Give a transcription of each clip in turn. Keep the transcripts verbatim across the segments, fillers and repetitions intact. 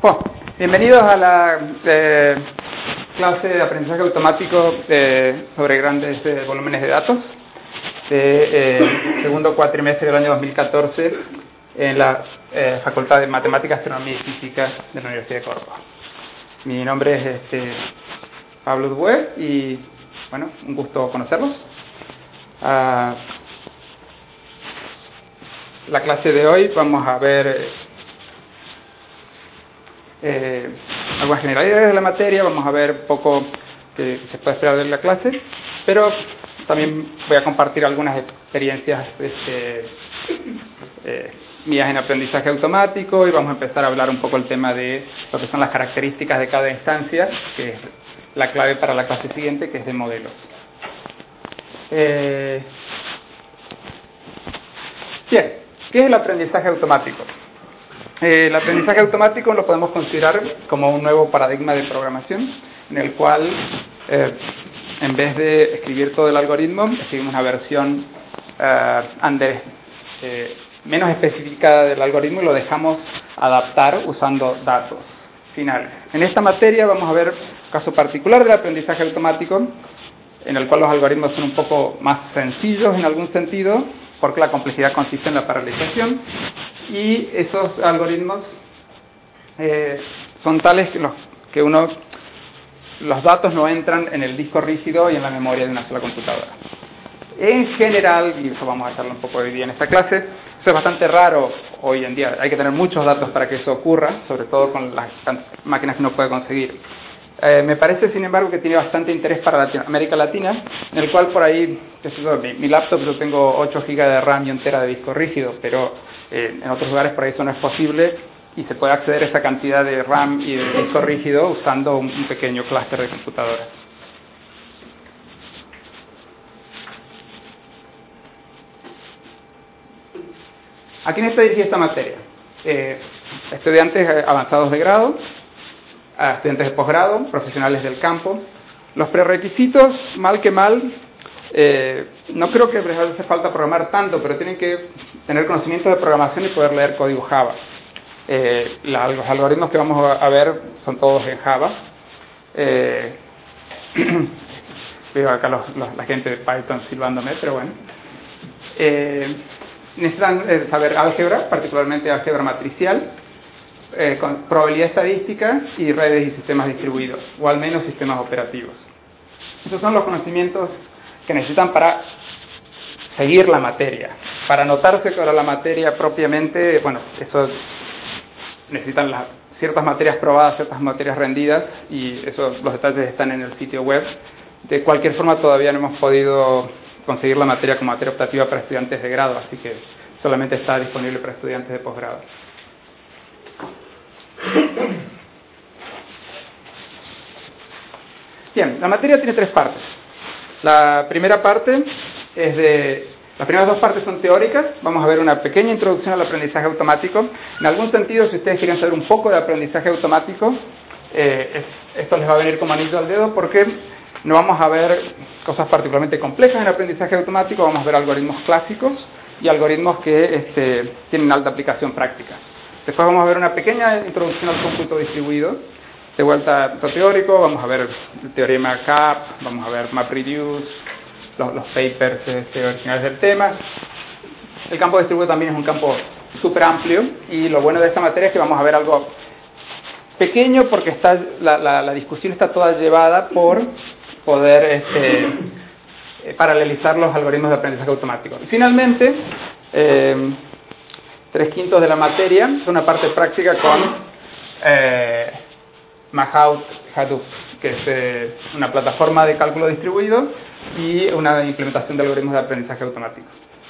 Bueno, bienvenidos a la eh, clase de aprendizaje automático eh, sobre grandes eh, volúmenes de datos de eh, segundo cuatrimestre del año dos mil catorce en la eh, Facultad de Matemáticas, Astronomía y Física de la Universidad de Córdoba. Mi nombre es este, Pablo Dubué y, bueno, un gusto conocerlos. Uh, la clase de hoy vamos a ver eh, algunas generalidades de la materia, vamos a ver un poco qué se puede esperar de la clase, pero también voy a compartir algunas experiencias este, eh, mías en aprendizaje automático y vamos a empezar a hablar un poco el tema de lo que son las características de cada instancia, que es la clave para la clase siguiente, que es de modelos. Eh, bien, ¿qué es el aprendizaje automático? Eh, el aprendizaje automático lo podemos considerar como un nuevo paradigma de programación, en el cual eh, en vez de escribir todo el algoritmo, escribimos una versión uh, under, eh, menos especificada del algoritmo y lo dejamos adaptar usando datos finales. En esta materia vamos a ver un caso particular del aprendizaje automático, en el cual los algoritmos son un poco más sencillos en algún sentido, porque la complejidad consiste en la paralelización, y esos algoritmos eh, son tales que, los, que uno, los datos no entran en el disco rígido y en la memoria de una sola computadora. En general, y eso vamos a hacerlo un poco hoy día en esta clase, eso es bastante raro hoy en día, hay que tener muchos datos para que eso ocurra, sobre todo con las máquinas que uno puede conseguir. Eh, me parece, sin embargo, que tiene bastante interés para Latino, América Latina, en el cual por ahí, qué sé yo, mi, mi laptop yo tengo ocho gigas de RAM y un tera de disco rígido, pero eh, en otros lugares por ahí eso no es posible y se puede acceder a esa cantidad de RAM y de disco rígido usando un, un pequeño clúster de computadoras. ¿A quién está dirigida esta materia? Eh, estudiantes avanzados de grado, a estudiantes de posgrado, profesionales del campo. Los prerequisitos, mal que mal, eh, no creo que les hace falta programar tanto, pero tienen que tener conocimiento de programación y poder leer código Java. Eh, la, los algoritmos que vamos a, a ver son todos en Java. Eh, veo acá los, los, la gente de Python silbándome, pero bueno. Eh, necesitan eh, saber álgebra, particularmente álgebra matricial, Eh, con probabilidad estadística y redes y sistemas distribuidos, o al menos sistemas operativos. Esos son los conocimientos que necesitan para seguir la materia. Para anotarse con la materia propiamente, bueno, eso necesitan las, ciertas materias probadas, ciertas materias rendidas, y eso, los detalles están en el sitio web. De cualquier forma, todavía no hemos podido conseguir la materia como materia optativa para estudiantes de grado, así que solamente está disponible para estudiantes de posgrado. Bien, la materia tiene tres partes. La primera parte es de... Las primeras dos partes son teóricas. Vamos a ver una pequeña introducción al aprendizaje automático. En algún sentido, si ustedes quieren saber un poco de aprendizaje automático, eh, es, esto les va a venir como anillo al dedo, porque no vamos a ver cosas particularmente complejas en aprendizaje automático, vamos a ver algoritmos clásicos y algoritmos que este, tienen alta aplicación práctica. Después vamos a ver una pequeña introducción al cómputo distribuido, de vuelta a lo teórico, vamos a ver el teorema C A P, vamos a ver MapReduce, los, los papers este, originales del tema. El campo distribuido también es un campo súper amplio, y lo bueno de esta materia es que vamos a ver algo pequeño, porque está, la, la, la discusión está toda llevada por poder este, eh, paralelizar los algoritmos de aprendizaje automático. Y finalmente, eh, tres quintos de la materia es una parte práctica con eh, Mahout Hadoop, que es eh, una plataforma de cálculo distribuido y una implementación de algoritmos de aprendizaje automático.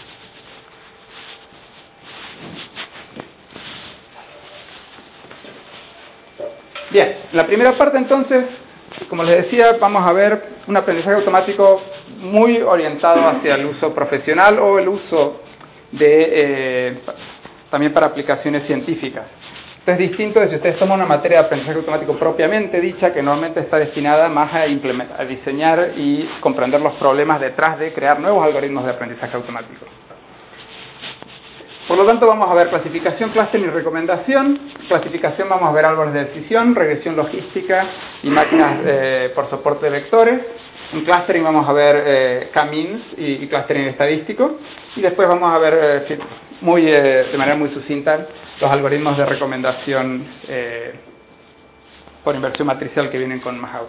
Bien, la primera parte entonces, como les decía, vamos a ver un aprendizaje automático muy orientado hacia el uso profesional o el uso de... Eh, también para aplicaciones científicas. Esto es distinto de si ustedes toman una materia de aprendizaje automático propiamente dicha, que normalmente está destinada más a, implementar, a diseñar y comprender los problemas detrás de crear nuevos algoritmos de aprendizaje automático. Por lo tanto, vamos a ver clasificación, clustering y recomendación. Clasificación vamos a ver árboles de decisión, regresión logística y máquinas eh, por soporte de vectores. En clustering vamos a ver eh, K-means y, y clustering estadístico. Y después vamos a ver eh, muy, eh, de manera muy sucinta los algoritmos de recomendación eh, por inversión matricial que vienen con Mahout.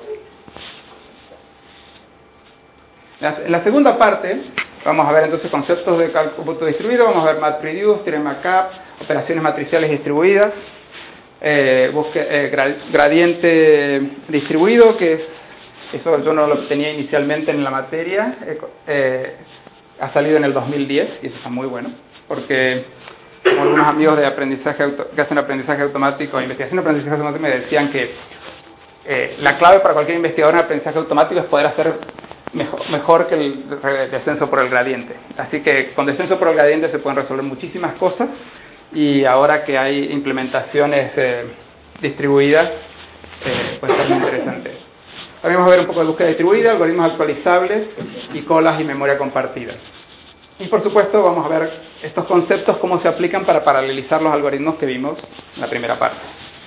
En la segunda parte vamos a ver entonces conceptos de cómputo distribuido, vamos a ver MapReduce, TidyMapCap, operaciones matriciales distribuidas, eh, busque, eh, gradiente distribuido, que es, eso yo no lo tenía inicialmente en la materia, eh, eh, ha salido en el dos mil diez y eso está muy bueno, porque como algunos amigos de aprendizaje auto, que hacen aprendizaje automático, investigación de aprendizaje automático, me decían que eh, la clave para cualquier investigador en aprendizaje automático es poder hacer Mejor, mejor que el descenso por el gradiente. Así que con descenso por el gradiente se pueden resolver muchísimas cosas y ahora que hay implementaciones eh, distribuidas, eh, puede ser muy interesante. También vamos a ver un poco de búsqueda distribuida, algoritmos actualizables y colas y memoria compartida. Y por supuesto vamos a ver estos conceptos, cómo se aplican para paralelizar los algoritmos que vimos en la primera parte.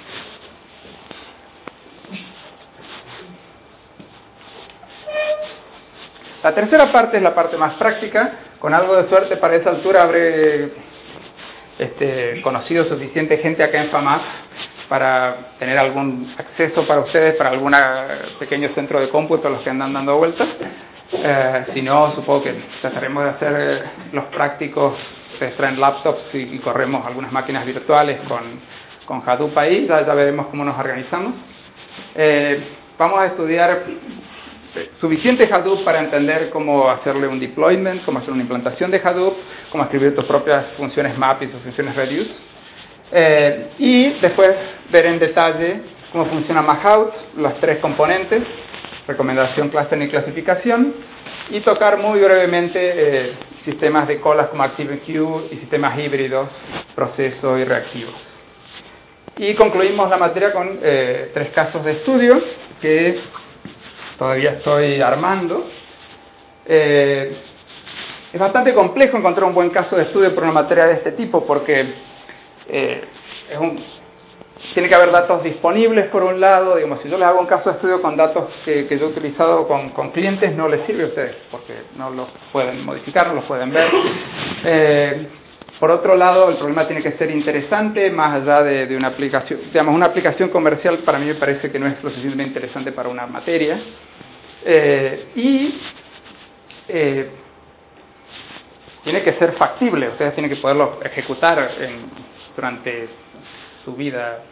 La tercera parte es la parte más práctica. Con algo de suerte para esa altura habré este, conocido suficiente gente acá en FAMAS para tener algún acceso para ustedes, para algún pequeño centro de cómputo a los que andan dando vueltas. Eh, si no, supongo que trataremos de hacer eh, los prácticos, ustedes traen laptops y, y corremos algunas máquinas virtuales con, con Hadoop ahí, ya, ya veremos cómo nos organizamos. Eh, vamos a estudiar suficiente Hadoop para entender cómo hacerle un deployment, cómo hacer una implantación de Hadoop, cómo escribir tus propias funciones map y tus funciones reduce. Eh, y después ver en detalle cómo funciona Mahout, los tres componentes, recomendación, clustering y clasificación, y tocar muy brevemente eh, sistemas de colas como ActiveQ y sistemas híbridos, proceso y reactivos. Y concluimos la materia con eh, tres casos de estudio que todavía estoy armando. Eh, es bastante complejo encontrar un buen caso de estudio para una materia de este tipo porque eh, es un, tiene que haber datos disponibles por un lado. Digamos, si yo les hago un caso de estudio con datos que, que yo he utilizado con, con clientes, no les sirve a ustedes porque no los pueden modificar, no los pueden ver. Eh, por otro lado, el problema tiene que ser interesante, más allá de, de una aplicación. Digamos, una aplicación comercial para mí me parece que no es lo suficientemente interesante para una materia. Eh, y eh, tiene que ser factible, ustedes tienen que poderlo ejecutar en, durante su vida.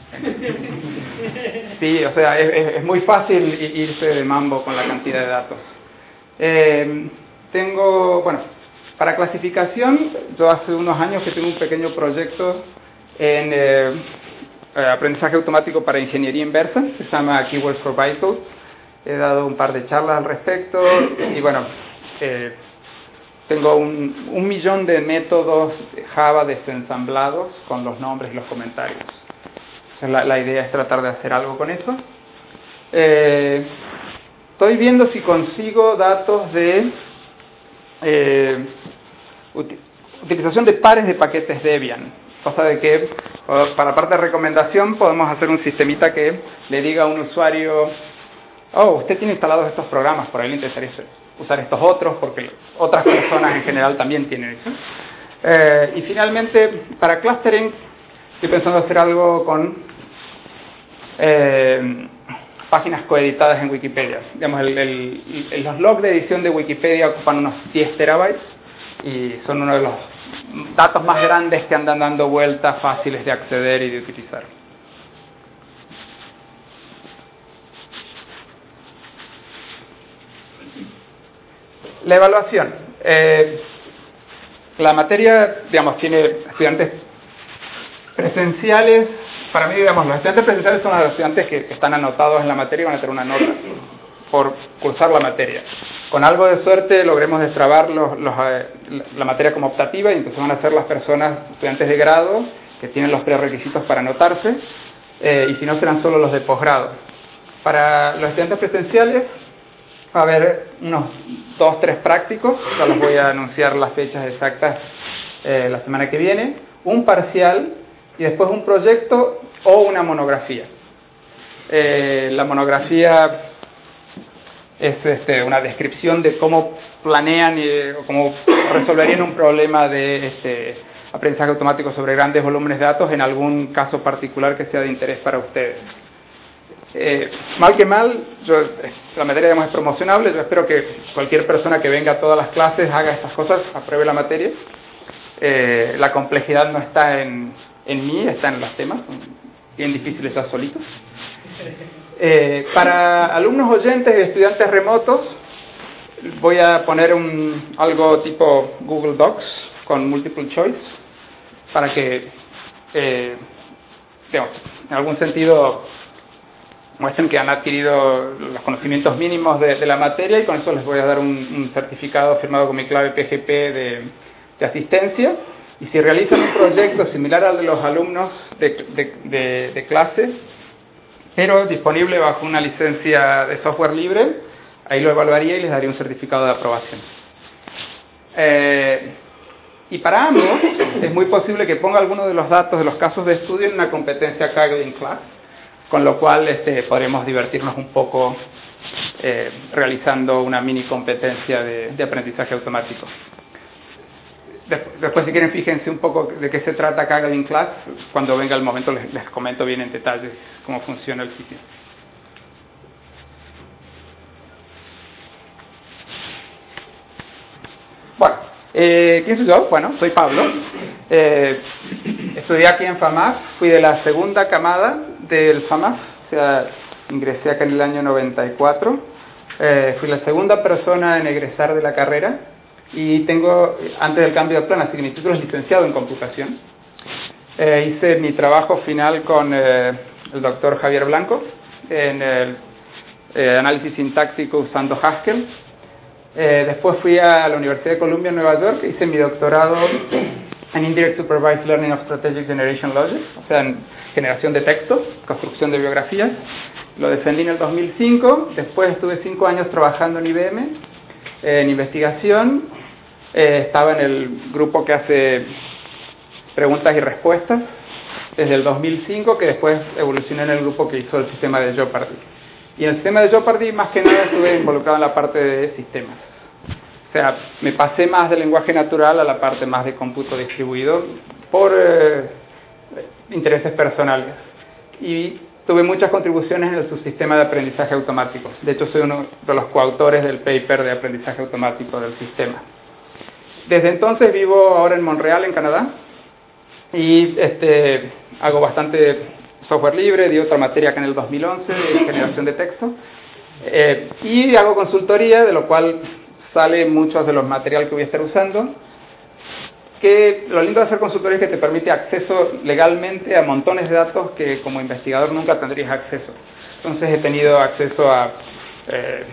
Sí, o sea, es, es muy fácil irse de mambo con la cantidad de datos. Eh, tengo, bueno, para clasificación, yo hace unos años que tengo un pequeño proyecto en eh, aprendizaje automático para ingeniería inversa, que se llama Keywords for Bytecode. He dado un par de charlas al respecto y bueno, eh, tengo un, un millón de métodos Java desensamblados con los nombres y los comentarios. La, la idea es tratar de hacer algo con eso. Eh, estoy viendo si consigo datos de eh, uti- utilización de pares de paquetes Debian. Cosa de que para la parte de recomendación podemos hacer un sistemita que le diga a un usuario: oh, usted tiene instalados estos programas, por ahí le interesaría usar estos otros, porque otras personas en general también tienen eso. Eh, y finalmente, para clustering, estoy pensando hacer algo con eh, páginas coeditadas en Wikipedia. Digamos, el, el, el, los logs de edición de Wikipedia ocupan unos diez terabytes y son uno de los datos más grandes que andan dando vueltas, fáciles de acceder y de utilizar. La evaluación. Eh, la materia, digamos, tiene estudiantes presenciales. Para mí, digamos, los estudiantes presenciales son los estudiantes que, que están anotados en la materia y van a tener una nota por cursar la materia. Con algo de suerte logremos destrabar los, los, eh, la materia como optativa y entonces van a ser las personas, estudiantes de grado, que tienen los prerequisitos para anotarse, eh, y si no serán solo los de posgrado. Para los estudiantes presenciales va a haber unos dos, tres prácticos, ya les voy a anunciar las fechas exactas eh, la semana que viene, un parcial y después un proyecto o una monografía. Eh, la monografía es este, una descripción de cómo planean y, o cómo resolverían un problema de este, aprendizaje automático sobre grandes volúmenes de datos en algún caso particular que sea de interés para ustedes. Eh, mal que mal, yo, la materia digamos, es promocionable, yo espero que cualquier persona que venga a todas las clases haga estas cosas, apruebe la materia. Eh, la complejidad no está en, en mí, está en los temas, son bien difíciles ya solitos. Eh, para alumnos oyentes y estudiantes remotos, voy a poner un, algo tipo Google Docs con multiple choice, para que, eh, digamos, en algún sentido muestren que han adquirido los conocimientos mínimos de, de la materia, y con eso les voy a dar un, un certificado firmado con mi clave P G P de, de asistencia. Y si realizan un proyecto similar al de los alumnos de, de, de, de clase, pero disponible bajo una licencia de software libre, ahí lo evaluaría y les daría un certificado de aprobación. Eh, y para ambos, es muy posible que ponga algunos de los datos de los casos de estudio en una competencia Kaggle in Class, con lo cual este, podremos divertirnos un poco eh, realizando una mini competencia de, de aprendizaje automático. Después, si quieren, fíjense un poco de qué se trata Kaggle in Class. Cuando venga el momento les, les comento bien en detalle cómo funciona el sitio. Bueno, eh, ¿quién soy yo? Bueno, soy Pablo. Eh, estudié aquí en FAMAF, fui de la segunda camada del FAMAF, o sea, ingresé acá en el año noventa y cuatro. Eh, fui la segunda persona en egresar de la carrera. Y tengo, antes del cambio de plan, así que mi título es licenciado en computación. Eh, hice mi trabajo final con eh, el doctor Javier Blanco en el eh, análisis sintáctico usando Haskell. Eh, después fui a la Universidad de Columbia en Nueva York, hice mi doctorado en Indirect Supervised Learning of Strategic Generation Logic, o sea, en generación de textos, construcción de biografías. Lo defendí en el dos mil cinco, después estuve cinco años trabajando en I B M, eh, en investigación. Eh, estaba en el grupo que hace preguntas y respuestas desde el dos mil cinco, que después evolucioné en el grupo que hizo el sistema de Jeopardy. Y en el sistema de Jeopardy más que nada estuve involucrado en la parte de sistemas. O sea, me pasé más del lenguaje natural a la parte más de cómputo distribuido por eh, intereses personales. Y tuve muchas contribuciones en el subsistema de aprendizaje automático. De hecho, soy uno de los coautores del paper de aprendizaje automático del sistema. Desde entonces vivo ahora en Montreal, en Canadá, y este, hago bastante software libre, di otra materia acá en el dos mil once de generación de texto, eh, y hago consultoría, de lo cual sale muchos de los materiales que voy a estar usando, que lo lindo de hacer consultoría es que te permite acceso legalmente a montones de datos que como investigador nunca tendrías acceso. Entonces he tenido acceso a... Eh,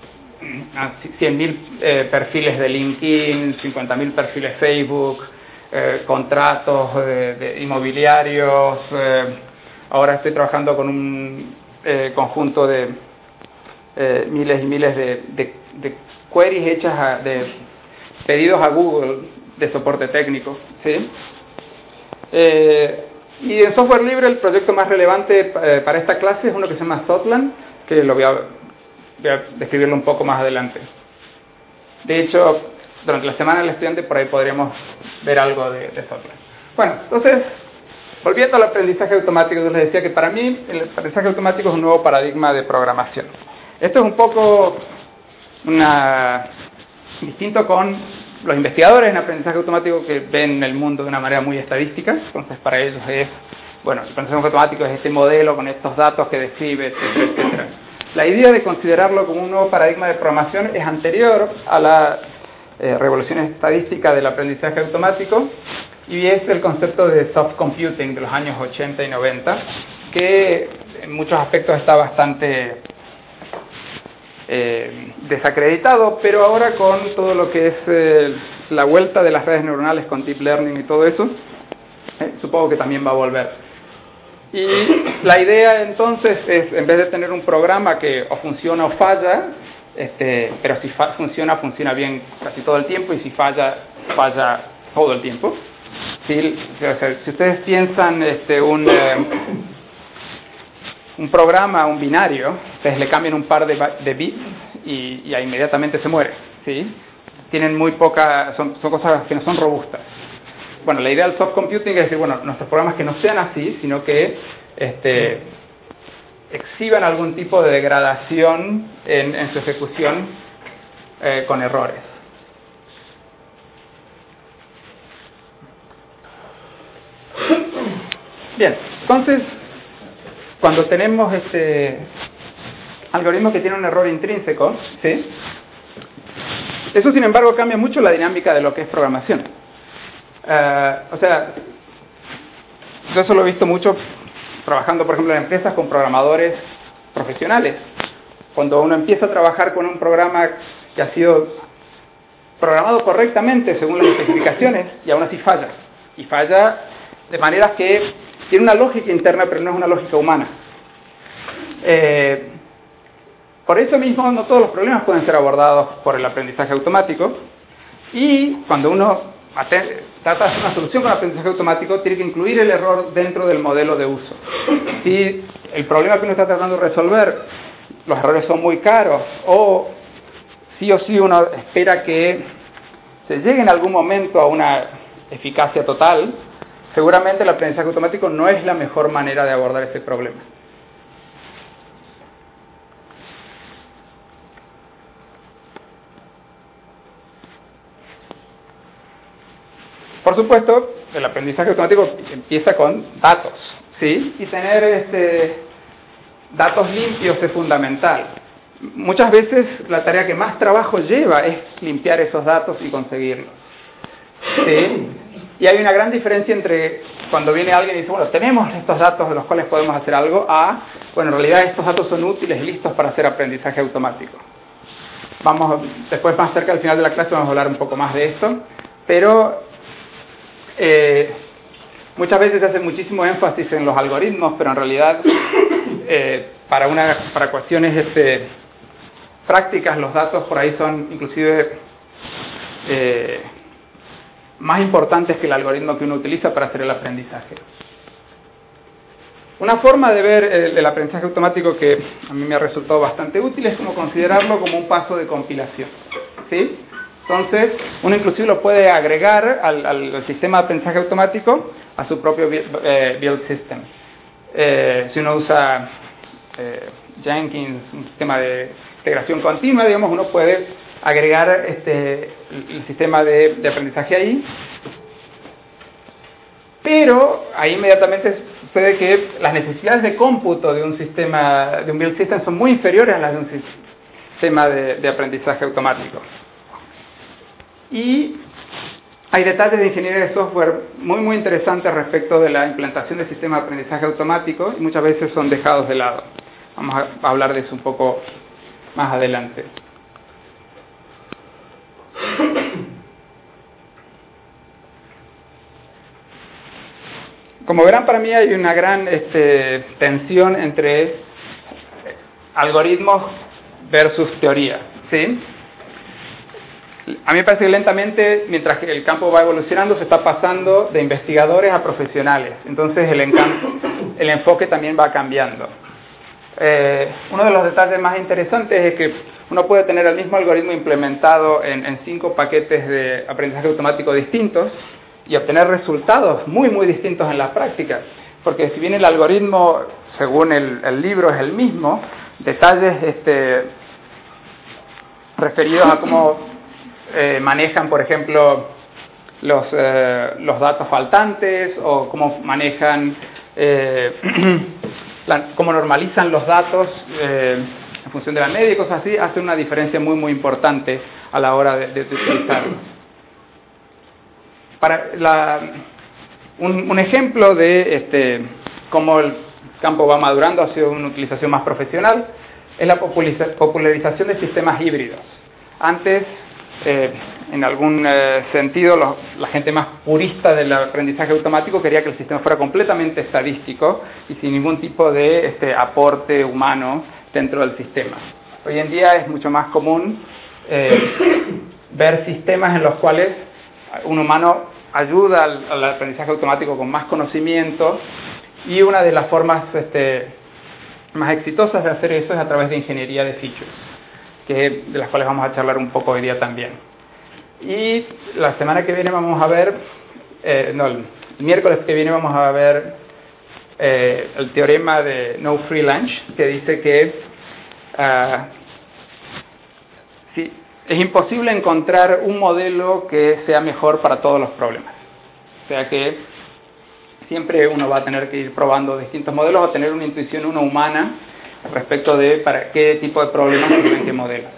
a cien mil eh, perfiles de LinkedIn, cincuenta mil perfiles Facebook, eh, contratos de, de inmobiliarios. Eh, ahora estoy trabajando con un eh, conjunto de eh, miles y miles de, de, de queries hechas, a, de pedidos a Google de soporte técnico, ¿sí? Eh, y en software libre el proyecto más relevante eh, para esta clase es uno que se llama Thoughtland, que lo voy a Voy a describirlo un poco más adelante. De hecho, durante la semana del estudiante por ahí podríamos ver algo de, de software. Bueno, entonces, volviendo al aprendizaje automático, yo les decía que para mí el aprendizaje automático es un nuevo paradigma de programación. Esto es un poco una, distinto con los investigadores en aprendizaje automático que ven el mundo de una manera muy estadística. Entonces, para ellos es, bueno, el aprendizaje automático es este modelo con estos datos que describe, etcétera, etcétera. La idea de considerarlo como un nuevo paradigma de programación es anterior a la eh, revolución estadística del aprendizaje automático, y es el concepto de soft computing de los años ochenta y noventa, que en muchos aspectos está bastante eh, desacreditado, pero ahora con todo lo que es eh, la vuelta de las redes neuronales con deep learning y todo eso, eh, supongo que también va a volver. Y la idea entonces es, en vez de tener un programa que o funciona o falla, este, pero si fa funciona, funciona bien casi todo el tiempo, y si falla, falla todo el tiempo. ¿Sí? O sea, si ustedes piensan este, un, eh, un programa, un binario, ustedes le cambian un par de, de bits y, y inmediatamente se muere. ¿Sí? Tienen muy poca, son, son cosas que no son robustas. Bueno, la idea del soft computing es decir, bueno, nuestros programas que no sean así, sino que este, exhiban algún tipo de degradación en, en su ejecución eh, con errores. Bien, entonces, cuando tenemos este algoritmo que tiene un error intrínseco, ¿sí? Eso, sin embargo, cambia mucho la dinámica de lo que es programación. Uh, o sea, yo eso lo he visto mucho trabajando, por ejemplo, en empresas con programadores profesionales. Cuando uno empieza a trabajar con un programa que ha sido programado correctamente según las especificaciones y aún así falla. Y falla de manera que tiene una lógica interna, pero no es una lógica humana. Eh, por eso mismo, no todos los problemas pueden ser abordados por el aprendizaje automático. Y cuando uno trata de hacer una solución con aprendizaje automático, tiene que incluir el error dentro del modelo de uso. Si el problema que uno está tratando de resolver, los errores son muy caros, o sí o sí uno espera que se llegue en algún momento a una eficacia total, seguramente el aprendizaje automático no es la mejor manera de abordar ese problema. Por supuesto, el aprendizaje automático empieza con datos, ¿sí? Y tener este, datos limpios es fundamental. Muchas veces la tarea que más trabajo lleva es limpiar esos datos y conseguirlos, ¿sí? Y hay una gran diferencia entre cuando viene alguien y dice, bueno, tenemos estos datos de los cuales podemos hacer algo, a, bueno, en realidad estos datos son útiles y listos para hacer aprendizaje automático. Vamos, después más cerca al final de la clase vamos a hablar un poco más de esto, pero Eh, muchas veces se hace muchísimo énfasis en los algoritmos, pero en realidad eh, para, una, para cuestiones este, prácticas los datos por ahí son inclusive eh, más importantes que el algoritmo que uno utiliza para hacer el aprendizaje. Una forma de ver el, el aprendizaje automático que a mí me ha resultado bastante útil es como considerarlo como un paso de compilación, ¿sí? Entonces, uno inclusive lo puede agregar al, al sistema de aprendizaje automático a su propio eh, build system. Eh, si uno usa eh, Jenkins, un sistema de integración continua, digamos, uno puede agregar este, el sistema de, de aprendizaje ahí. Pero ahí inmediatamente sucede que las necesidades de cómputo de un sistema, de un build system, son muy inferiores a las de un sistema de, de aprendizaje automático. Y hay detalles de ingeniería de software muy muy interesantes respecto de la implantación del sistema de aprendizaje automático y muchas veces son dejados de lado. Vamos a hablar de eso un poco más adelante. Como verán, para mí hay una gran este, tensión entre algoritmos versus teoría, ¿sí? A mí me parece que lentamente, mientras que el campo va evolucionando, se está pasando de investigadores a profesionales. Entonces el, el enfoque también va cambiando. Eh, uno de los detalles más interesantes es que uno puede tener el mismo algoritmo implementado en, en cinco paquetes de aprendizaje automático distintos y obtener resultados muy muy distintos en la práctica. Porque si bien el algoritmo, según el, el libro, es el mismo, detalles este, referidos a cómo Eh, manejan, por ejemplo, los, eh, los datos faltantes o cómo manejan, eh, la, cómo normalizan los datos eh, en función de la media y cosas así, hace una diferencia muy muy importante a la hora de, de, de utilizarlos. Para la, un, un ejemplo de este, cómo el campo va madurando hacia una utilización más profesional es la popularización de sistemas híbridos. Antes, Eh, en algún eh, sentido, los, la gente más purista del aprendizaje automático quería que el sistema fuera completamente estadístico y sin ningún tipo de este, aporte humano dentro del sistema. Hoy en día es mucho más común eh, ver sistemas en los cuales un humano ayuda al, al aprendizaje automático con más conocimiento, y una de las formas este, más exitosas de hacer eso es a través de ingeniería de features, que, de las cuales vamos a charlar un poco hoy día también. Y la semana que viene vamos a ver, eh, no, el miércoles que viene vamos a ver eh, el teorema de No Free Lunch, que dice que uh, si, es imposible encontrar un modelo que sea mejor para todos los problemas. O sea que siempre uno va a tener que ir probando distintos modelos, va a tener una intuición uno humana respecto de para qué tipo de problemas sirven qué modelos.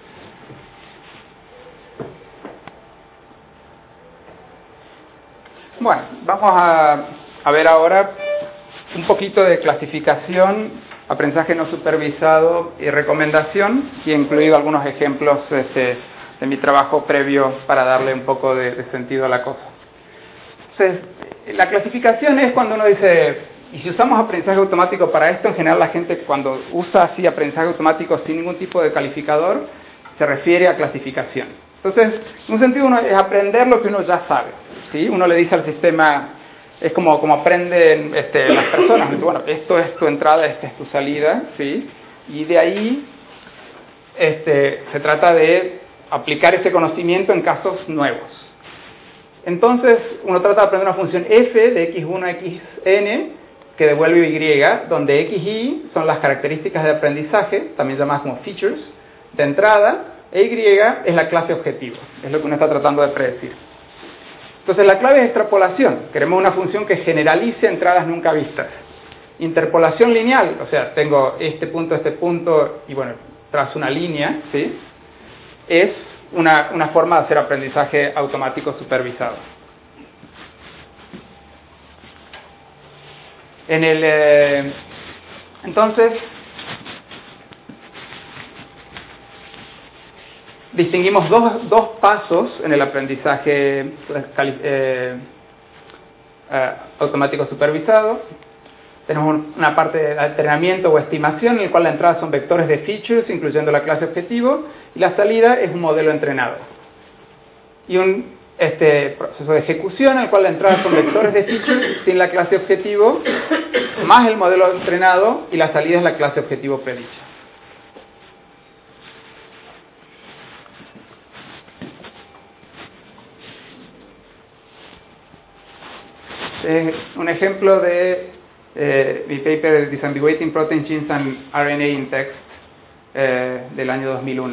Bueno, vamos a, a ver ahora un poquito de clasificación, aprendizaje no supervisado y recomendación, y he incluido algunos ejemplos este, de mi trabajo previo para darle un poco de, de sentido a la cosa. Entonces, la clasificación es cuando uno dice, y si usamos aprendizaje automático para esto, en general la gente cuando usa así aprendizaje automático sin ningún tipo de calificador, se refiere a clasificación. Entonces, en un sentido uno es aprender lo que uno ya sabe, ¿sí? Uno le dice al sistema, es como, como aprenden este, las personas, dice, bueno, esto es tu entrada, esta es tu salida, ¿sí? Y de ahí este, se trata de aplicar ese conocimiento en casos nuevos. Entonces, uno trata de aprender una función f de equis uno a equis ene que devuelve y, donde equis y son las características de aprendizaje, también llamadas como features, de entrada, e y es la clase objetivo, es lo que uno está tratando de predecir. Entonces, la clave es extrapolación. Queremos una función que generalice entradas nunca vistas. Interpolación lineal, o sea, tengo este punto, este punto, y bueno, trazo una línea, ¿sí? Es una, una forma de hacer aprendizaje automático supervisado. En el, eh, entonces, distinguimos dos, dos pasos en el aprendizaje eh, eh, automático supervisado. Tenemos una parte de entrenamiento o estimación, en el cual la entrada son vectores de features, incluyendo la clase objetivo, y la salida es un modelo entrenado. Y un este, proceso de ejecución, en el cual la entrada son vectores de features sin la clase objetivo, más el modelo entrenado, y la salida es la clase objetivo predicha. Eh, un ejemplo de eh, mi paper Disambiguating Protein Genes and R N A in Text eh, del año dos mil uno.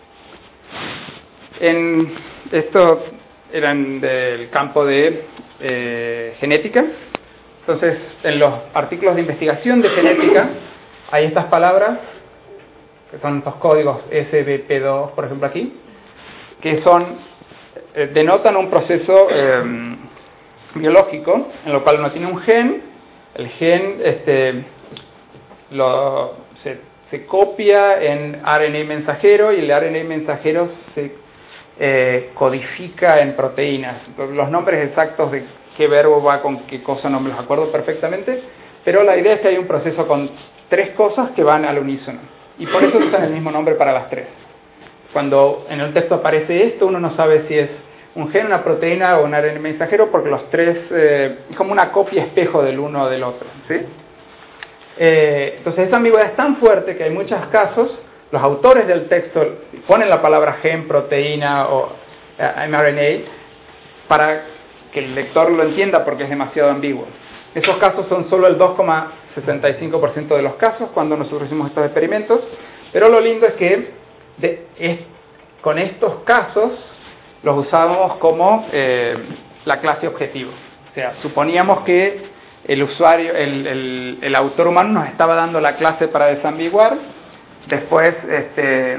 En, esto eran del campo de eh, genética. Entonces, en los artículos de investigación de genética hay estas palabras, que son estos códigos S B P dos, por ejemplo aquí, que son eh, denotan un proceso eh, biológico, en lo cual uno tiene un gen, el gen este, lo, se, se copia en R N A mensajero, y el R N A mensajero se eh, codifica en proteínas. Los nombres exactos de qué verbo va con qué cosa no me los acuerdo perfectamente, pero la idea es que hay un proceso con tres cosas que van al unísono, y por eso usan el mismo nombre para las tres. Cuando en el texto aparece esto, uno no sabe si es un gen, una proteína o un R N A mensajero, porque los tres eh, es como una copia espejo del uno o del otro, ¿sí? Eh, entonces esa ambigüedad es tan fuerte que hay muchos casos, los autores del texto ponen la palabra gen, proteína o eh, M R N A para que el lector lo entienda, porque es demasiado ambiguo. Esos casos son solo el dos coma sesenta y cinco por ciento de los casos cuando nosotros hicimos estos experimentos, pero lo lindo es que de, es, con estos casos los usábamos como eh, la clase objetivo. O sea, suponíamos que el usuario, el, el, el autor humano nos estaba dando la clase para desambiguar, después este,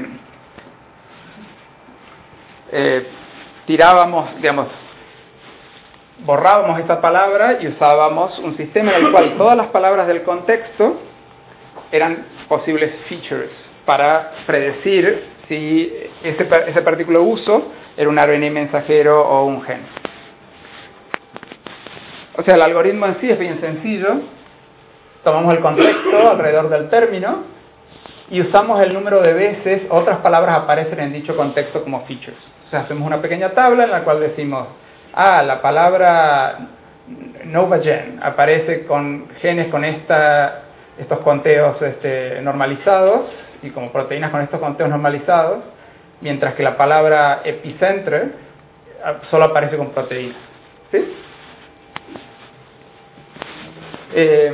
eh, tirábamos, digamos, borrábamos esa palabra y usábamos un sistema en el cual todas las palabras del contexto eran posibles features para predecir si ese, ese particular uso era un R N A mensajero o un gen. O sea, el algoritmo en sí es bien sencillo. Tomamos el contexto alrededor del término y usamos el número de veces otras palabras aparecen en dicho contexto como features. O sea, hacemos una pequeña tabla en la cual decimos ah, la palabra Novagen aparece con genes con esta, estos conteos este, normalizados y como proteínas con estos conteos normalizados, mientras que la palabra epicentre solo aparece con proteínas. ¿Sí? Eh,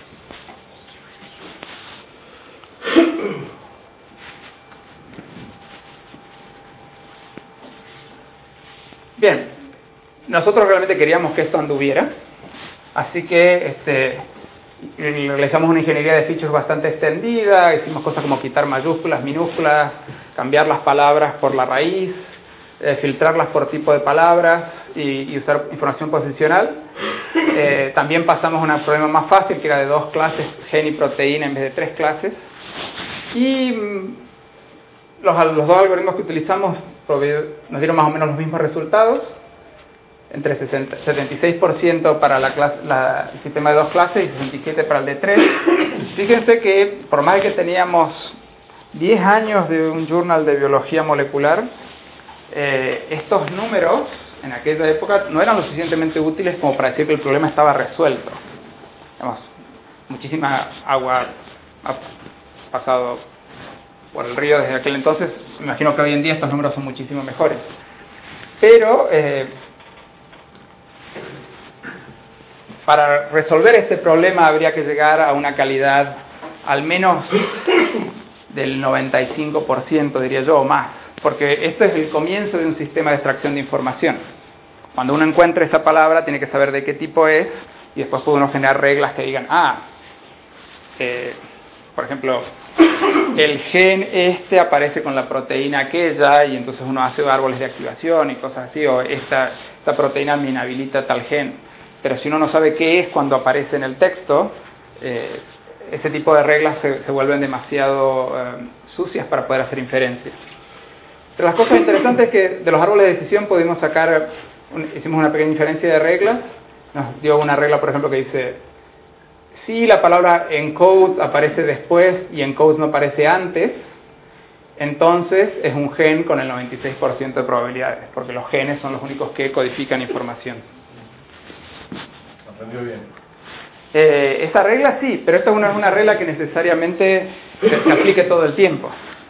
bien, nosotros realmente queríamos que esto anduviera, así que este, realizamos una ingeniería de features bastante extendida, hicimos cosas como quitar mayúsculas, minúsculas, cambiar las palabras por la raíz, eh, filtrarlas por tipo de palabras y, y usar información posicional. Eh, también pasamos a un problema más fácil, que era de dos clases, gen y proteína, en vez de tres clases. Y mm, los, los dos algoritmos que utilizamos nos dieron más o menos los mismos resultados, entre sesenta, setenta y seis por ciento para la clase, la, el sistema de dos clases y sesenta y siete por ciento para el de tres. Fíjense que por más que teníamos diez años de un journal de biología molecular, eh, estos números en aquella época no eran lo suficientemente útiles como para decir que el problema estaba resuelto. Digamos, muchísima agua ha pasado por el río desde aquel entonces. Me imagino que hoy en día estos números son muchísimo mejores. Pero eh, para resolver este problema habría que llegar a una calidad al menos del noventa y cinco por ciento, diría yo, o más. Porque este es el comienzo de un sistema de extracción de información. Cuando uno encuentra esa palabra, tiene que saber de qué tipo es, y después puede uno generar reglas que digan, ah, eh, por ejemplo, el gen este aparece con la proteína aquella, y entonces uno hace árboles de activación y cosas así, o esta, esta proteína me inhabilita tal gen. Pero si uno no sabe qué es cuando aparece en el texto, eh, ese tipo de reglas se, se vuelven demasiado eh, sucias para poder hacer inferencias. Pero las cosas interesantes es que de los árboles de decisión pudimos sacar, un, hicimos una pequeña inferencia de reglas. Nos dio una regla, por ejemplo, que dice, si la palabra encode aparece después y encode no aparece antes, entonces es un gen con el noventa y seis por ciento de probabilidades, porque los genes son los únicos que codifican información. ¿Aprendió bien? Eh, esa regla sí, pero esta no es una regla que necesariamente se, se aplique todo el tiempo.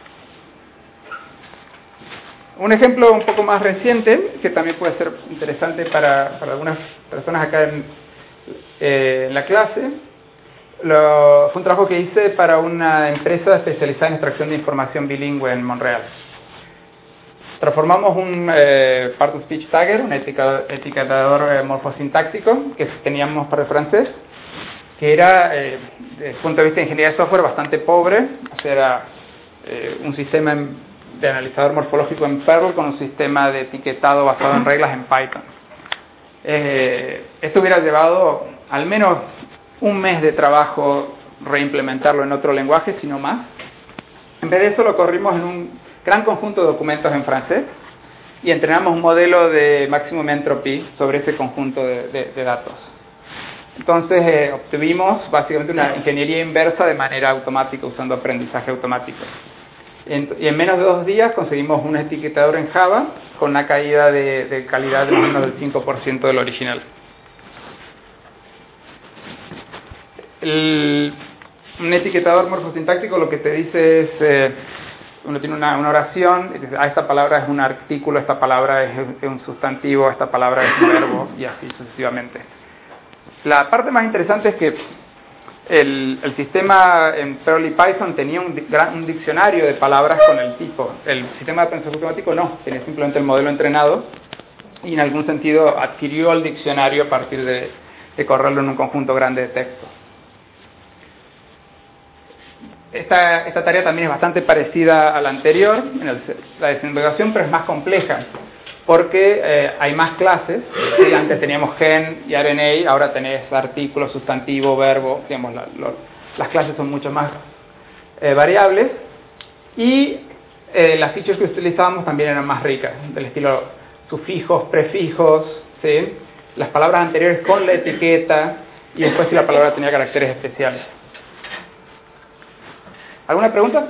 Un ejemplo un poco más reciente, que también puede ser interesante para, para algunas personas acá en, eh, en la clase, lo, fue un trabajo que hice para una empresa especializada en extracción de información bilingüe en Montreal. Transformamos un eh, part-of-speech tagger, un etiquetador eh, morfosintáctico que teníamos para el francés, que era, eh, desde el punto de vista de ingeniería de software, bastante pobre. O sea, era eh, un sistema en, de analizador morfológico en Perl con un sistema de etiquetado basado en reglas en Python. Eh, esto hubiera llevado al menos un mes de trabajo reimplementarlo en otro lenguaje, si no más. En vez de eso lo corrimos en un gran conjunto de documentos en francés y entrenamos un modelo de maximum entropy sobre ese conjunto de, de, de datos. Entonces eh, obtuvimos básicamente una ingeniería inversa de manera automática usando aprendizaje automático. En, y en menos de dos días conseguimos un etiquetador en Java con una caída de, de calidad de más o menos del cinco por ciento del original. El, un etiquetador morfosintáctico lo que te dice es, eh, uno tiene una, una oración, y dice, ah, esta palabra es un artículo, esta palabra es, es un sustantivo, esta palabra es un verbo, y así sucesivamente. La parte más interesante es que el, el sistema en Perl y Python tenía un, un diccionario de palabras con el tipo. El sistema de aprendizaje automático no, tenía simplemente el modelo entrenado y en algún sentido adquirió el diccionario a partir de, de correrlo en un conjunto grande de texto. Esta, esta tarea también es bastante parecida a la anterior, en el, la desintegración, pero es más compleja, porque eh, hay más clases. ¿Sí? Antes teníamos gen y R N A, ahora tenés artículo, sustantivo, verbo, digamos, la, lo, las clases son mucho más eh, variables, y eh, las features que utilizábamos también eran más ricas, del estilo sufijos, prefijos, ¿sí? Las palabras anteriores con la etiqueta, y después si la palabra tenía caracteres especiales. ¿Alguna pregunta?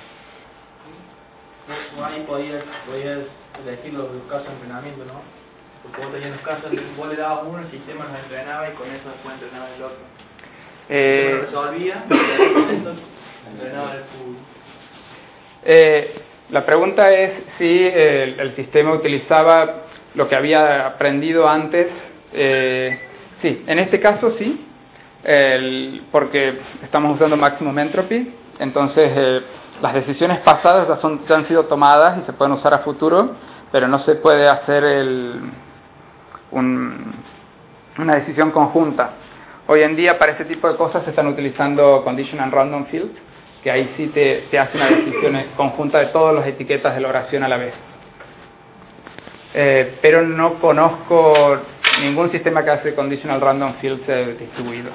Ahí podías, podías elegir los casos de entrenamiento, ¿no? Porque vos tenías los casos donde vos le dabas uno, el sistema los entrenaba y con eso después entrenaba el otro. Eh, El sistema lo resolvía y con eso entrenaba el fútbol. Eh, la pregunta es si el, el sistema utilizaba lo que había aprendido antes. Eh, sí, en este caso sí, el, porque estamos usando Maximum Entropy, entonces eh, las decisiones pasadas ya, son, ya han sido tomadas y se pueden usar a futuro, pero no se puede hacer el, un, una decisión conjunta. Hoy en día para ese tipo de cosas se están utilizando Conditional Random Fields, que ahí sí te, te hace una decisión conjunta de todas las etiquetas de la oración a la vez. Eh, pero no conozco ningún sistema que hace Conditional Random Fields eh, distribuido.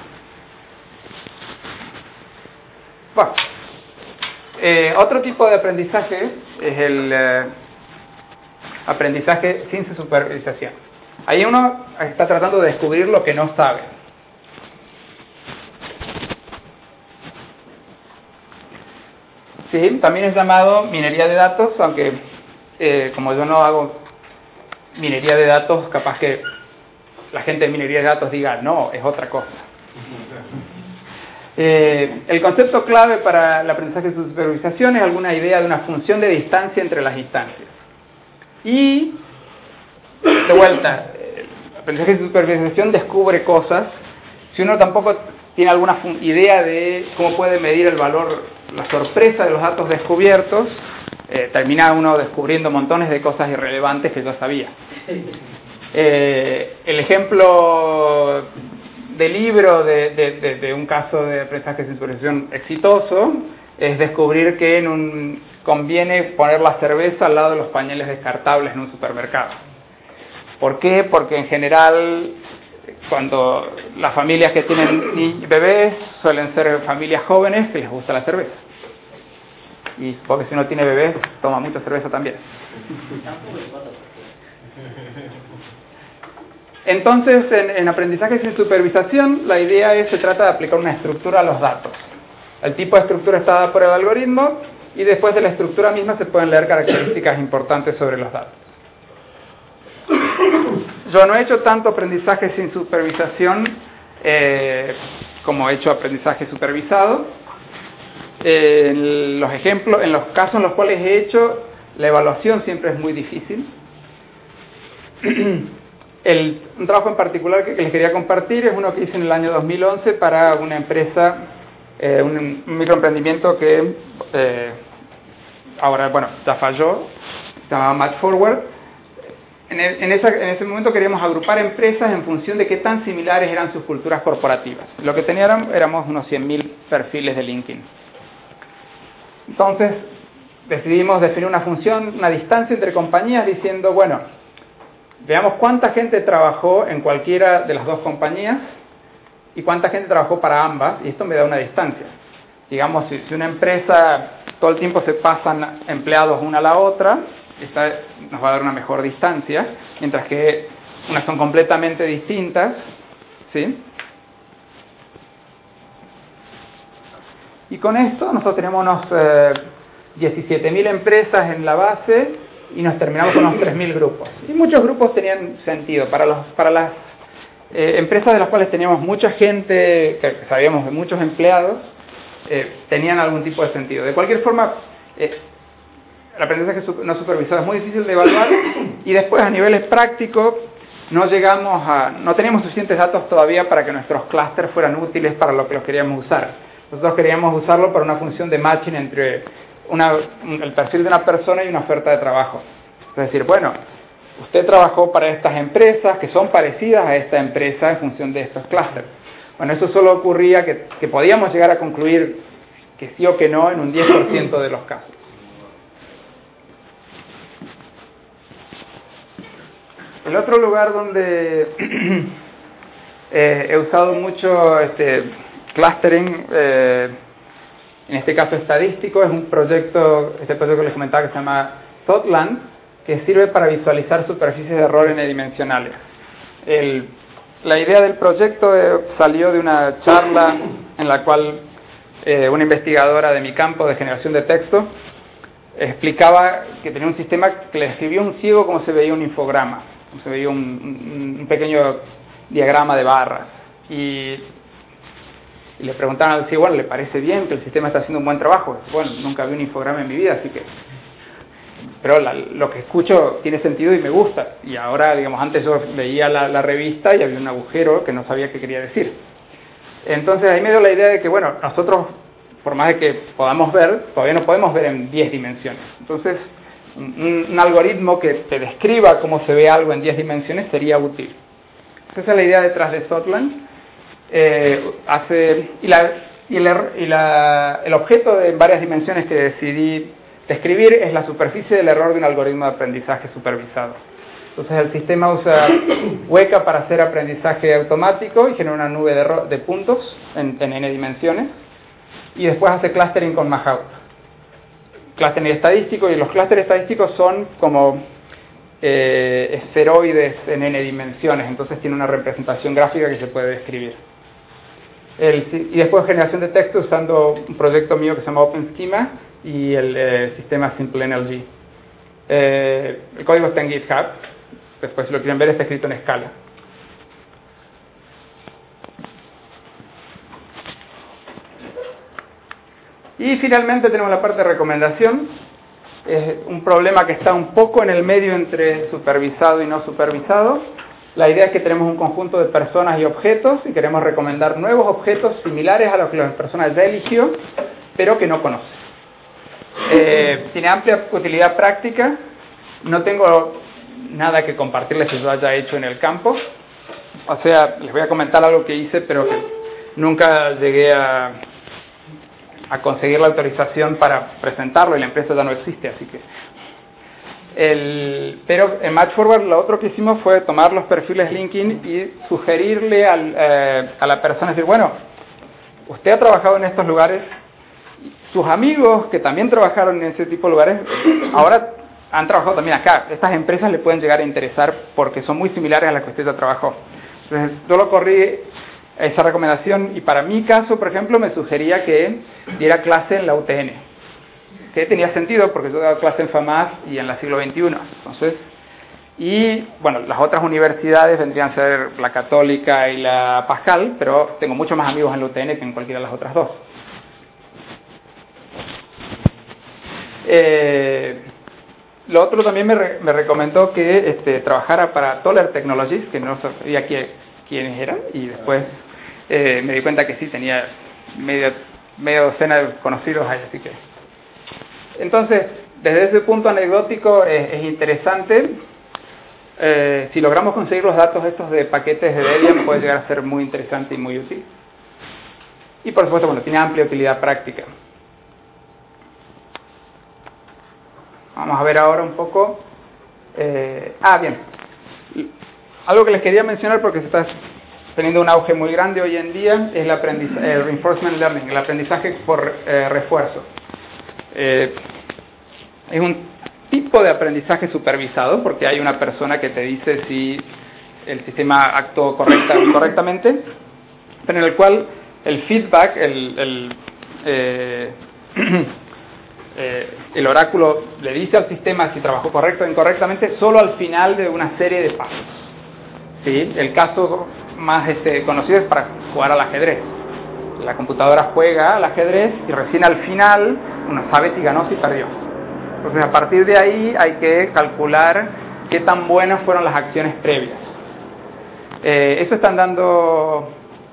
Bueno, eh, otro tipo de aprendizaje es el eh, aprendizaje sin supervisación. Ahí uno está tratando de descubrir lo que no sabe. Sí, también es llamado minería de datos, aunque eh, como yo no hago minería de datos, capaz que la gente de minería de datos diga, no, es otra cosa. Eh, el concepto clave para el aprendizaje de supervisación es alguna idea de una función de distancia entre las instancias. Y, de vuelta, el aprendizaje de supervisación descubre cosas. Si uno tampoco tiene alguna idea de cómo puede medir el valor, la sorpresa de los datos descubiertos, eh, termina uno descubriendo montones de cosas irrelevantes que yo sabía. Eh, el ejemplo de libro de, de, de, de un caso de aprendizaje de supervisión exitoso es descubrir que en un, conviene poner la cerveza al lado de los pañales descartables en un supermercado. ¿Por qué? Porque en general, cuando las familias que tienen ni bebés suelen ser familias jóvenes que les gusta la cerveza. Y porque si uno tiene bebés, toma mucha cerveza también. Entonces, en, en aprendizaje sin supervisación, la idea es, se trata de aplicar una estructura a los datos. El tipo de estructura está dada por el algoritmo y después de la estructura misma se pueden leer características importantes sobre los datos. Yo no he hecho tanto aprendizaje sin supervisación eh, como he hecho aprendizaje supervisado. Eh, en los ejemplos, en los casos en los cuales he hecho, la evaluación siempre es muy difícil. El, un trabajo en particular que, que les quería compartir es uno que hice en el año dos mil once para una empresa, eh, un, un microemprendimiento que eh, ahora, bueno, ya falló, se llamaba Match Forward. En, el, en, esa, en ese momento queríamos agrupar empresas en función de qué tan similares eran sus culturas corporativas. Lo que teníamos éramos unos cien mil perfiles de LinkedIn. Entonces decidimos definir una función, una distancia entre compañías diciendo, bueno, veamos cuánta gente trabajó en cualquiera de las dos compañías y cuánta gente trabajó para ambas, y esto me da una distancia. Digamos, si, si una empresa todo el tiempo se pasan empleados una a la otra, esta nos va a dar una mejor distancia, mientras que unas son completamente distintas, ¿sí? Y con esto nosotros tenemos unos eh, diecisiete mil empresas en la base y nos terminamos con unos tres mil grupos. Y muchos grupos tenían sentido. Para, los, para las eh, empresas de las cuales teníamos mucha gente, que sabíamos de muchos empleados, eh, tenían algún tipo de sentido. De cualquier forma, eh, el aprendizaje no supervisado es muy difícil de evaluar y después a niveles prácticos no llegamos a, no teníamos suficientes datos todavía para que nuestros clústeres fueran útiles para lo que los queríamos usar. Nosotros queríamos usarlo para una función de matching entre una, el perfil de una persona y una oferta de trabajo. Es decir, bueno, usted trabajó para estas empresas que son parecidas a esta empresa en función de estos clústeres. Bueno, eso solo ocurría que, que podíamos llegar a concluir que sí o que no en un diez por ciento de los casos. El otro lugar donde eh, he usado mucho este clustering, eh, en este caso estadístico, es un proyecto, este proyecto que les comentaba que se llama Thoughtland, que sirve para visualizar superficies de error n-dimensionales. El, la idea del proyecto eh, salió de una charla en la cual eh, una investigadora de mi campo de generación de texto explicaba que tenía un sistema que le describía a un ciego cómo se veía un infograma. se veía un, un, un pequeño diagrama de barras. Y, y le preguntaron al C I O, bueno, ¿le parece bien que el sistema está haciendo un buen trabajo? Bueno, nunca vi un infograma en mi vida, así que... Pero la, lo que escucho tiene sentido y me gusta. Y ahora, digamos, antes yo veía la, la revista y había un agujero que no sabía qué quería decir. Entonces ahí me dio la idea de que, bueno, nosotros, por más de que podamos ver, todavía no podemos ver en diez dimensiones. Entonces, un, un algoritmo que te describa cómo se ve algo en diez dimensiones sería útil. Esa es la idea detrás de Sotland. Eh, hace, y la, y, la, y la, el objeto de varias dimensiones que decidí describir es la superficie del error de un algoritmo de aprendizaje supervisado. Entonces el sistema usa Weka para hacer aprendizaje automático y genera una nube de, de puntos en, en n dimensiones, y después hace clustering con Mahout. Clustering estadístico, y los clústeres estadísticos son como eh, esferoides en n dimensiones, entonces tiene una representación gráfica que se puede describir. El, y después generación de texto usando un proyecto mío que se llama OpenSchema y el eh, sistema SimpleNLG. Eh, el código está en GitHub, después si lo quieren ver está escrito en Scala. Y finalmente tenemos la parte de recomendación. Es un problema que está un poco en el medio entre supervisado y no supervisado. La idea es que tenemos un conjunto de personas y objetos y queremos recomendar nuevos objetos similares a los que las personas ya eligió, pero que no conoce. Eh, tiene amplia utilidad práctica. No tengo nada que compartirles que yo haya hecho en el campo. O sea, les voy a comentar algo que hice, pero que nunca llegué a, a conseguir la autorización para presentarlo y la empresa ya no existe, así que... El, pero en Match Forward lo otro que hicimos fue tomar los perfiles LinkedIn y sugerirle al, eh, a la persona, decir, bueno, usted ha trabajado en estos lugares, sus amigos que también trabajaron en ese tipo de lugares, ahora han trabajado también acá. Estas empresas le pueden llegar a interesar porque son muy similares a las que usted ya trabajó. Entonces yo lo corrí esa recomendación y para mi caso, por ejemplo, me sugería que diera clase en la U T N. Que tenía sentido porque yo daba clase en FAMAS y en la siglo veintiuno. Entonces, y bueno, las otras universidades vendrían a ser la Católica y la Pascal, pero tengo muchos más amigos en la U T N que en cualquiera de las otras dos. Eh, lo otro también me, re, me recomendó que este, trabajara para Toller Technologies, que no sabía quién, quiénes eran, y después eh, me di cuenta que sí, tenía media, media docena de conocidos ahí, así que... Entonces, desde ese punto anecdótico es, es interesante. Eh, si logramos conseguir los datos estos de paquetes de Debian, puede llegar a ser muy interesante y muy útil. Y por supuesto, bueno, tiene amplia utilidad práctica. Vamos a ver ahora un poco... Eh, ah, bien. Algo que les quería mencionar porque se está teniendo un auge muy grande hoy en día es el, aprendizaje, el reinforcement learning, el aprendizaje por eh, refuerzo. Eh, es un tipo de aprendizaje supervisado porque hay una persona que te dice si el sistema actuó correcta o incorrectamente, pero en el cual el feedback, el, el, eh, eh, el oráculo le dice al sistema si trabajó correcto o incorrectamente solo al final de una serie de pasos. ¿Sí? El caso más este, conocido es para jugar al ajedrez. La computadora juega al ajedrez y recién al final uno sabe si ganó o si perdió. Entonces a partir de ahí hay que calcular qué tan buenas fueron las acciones previas. Eh, eso están dando...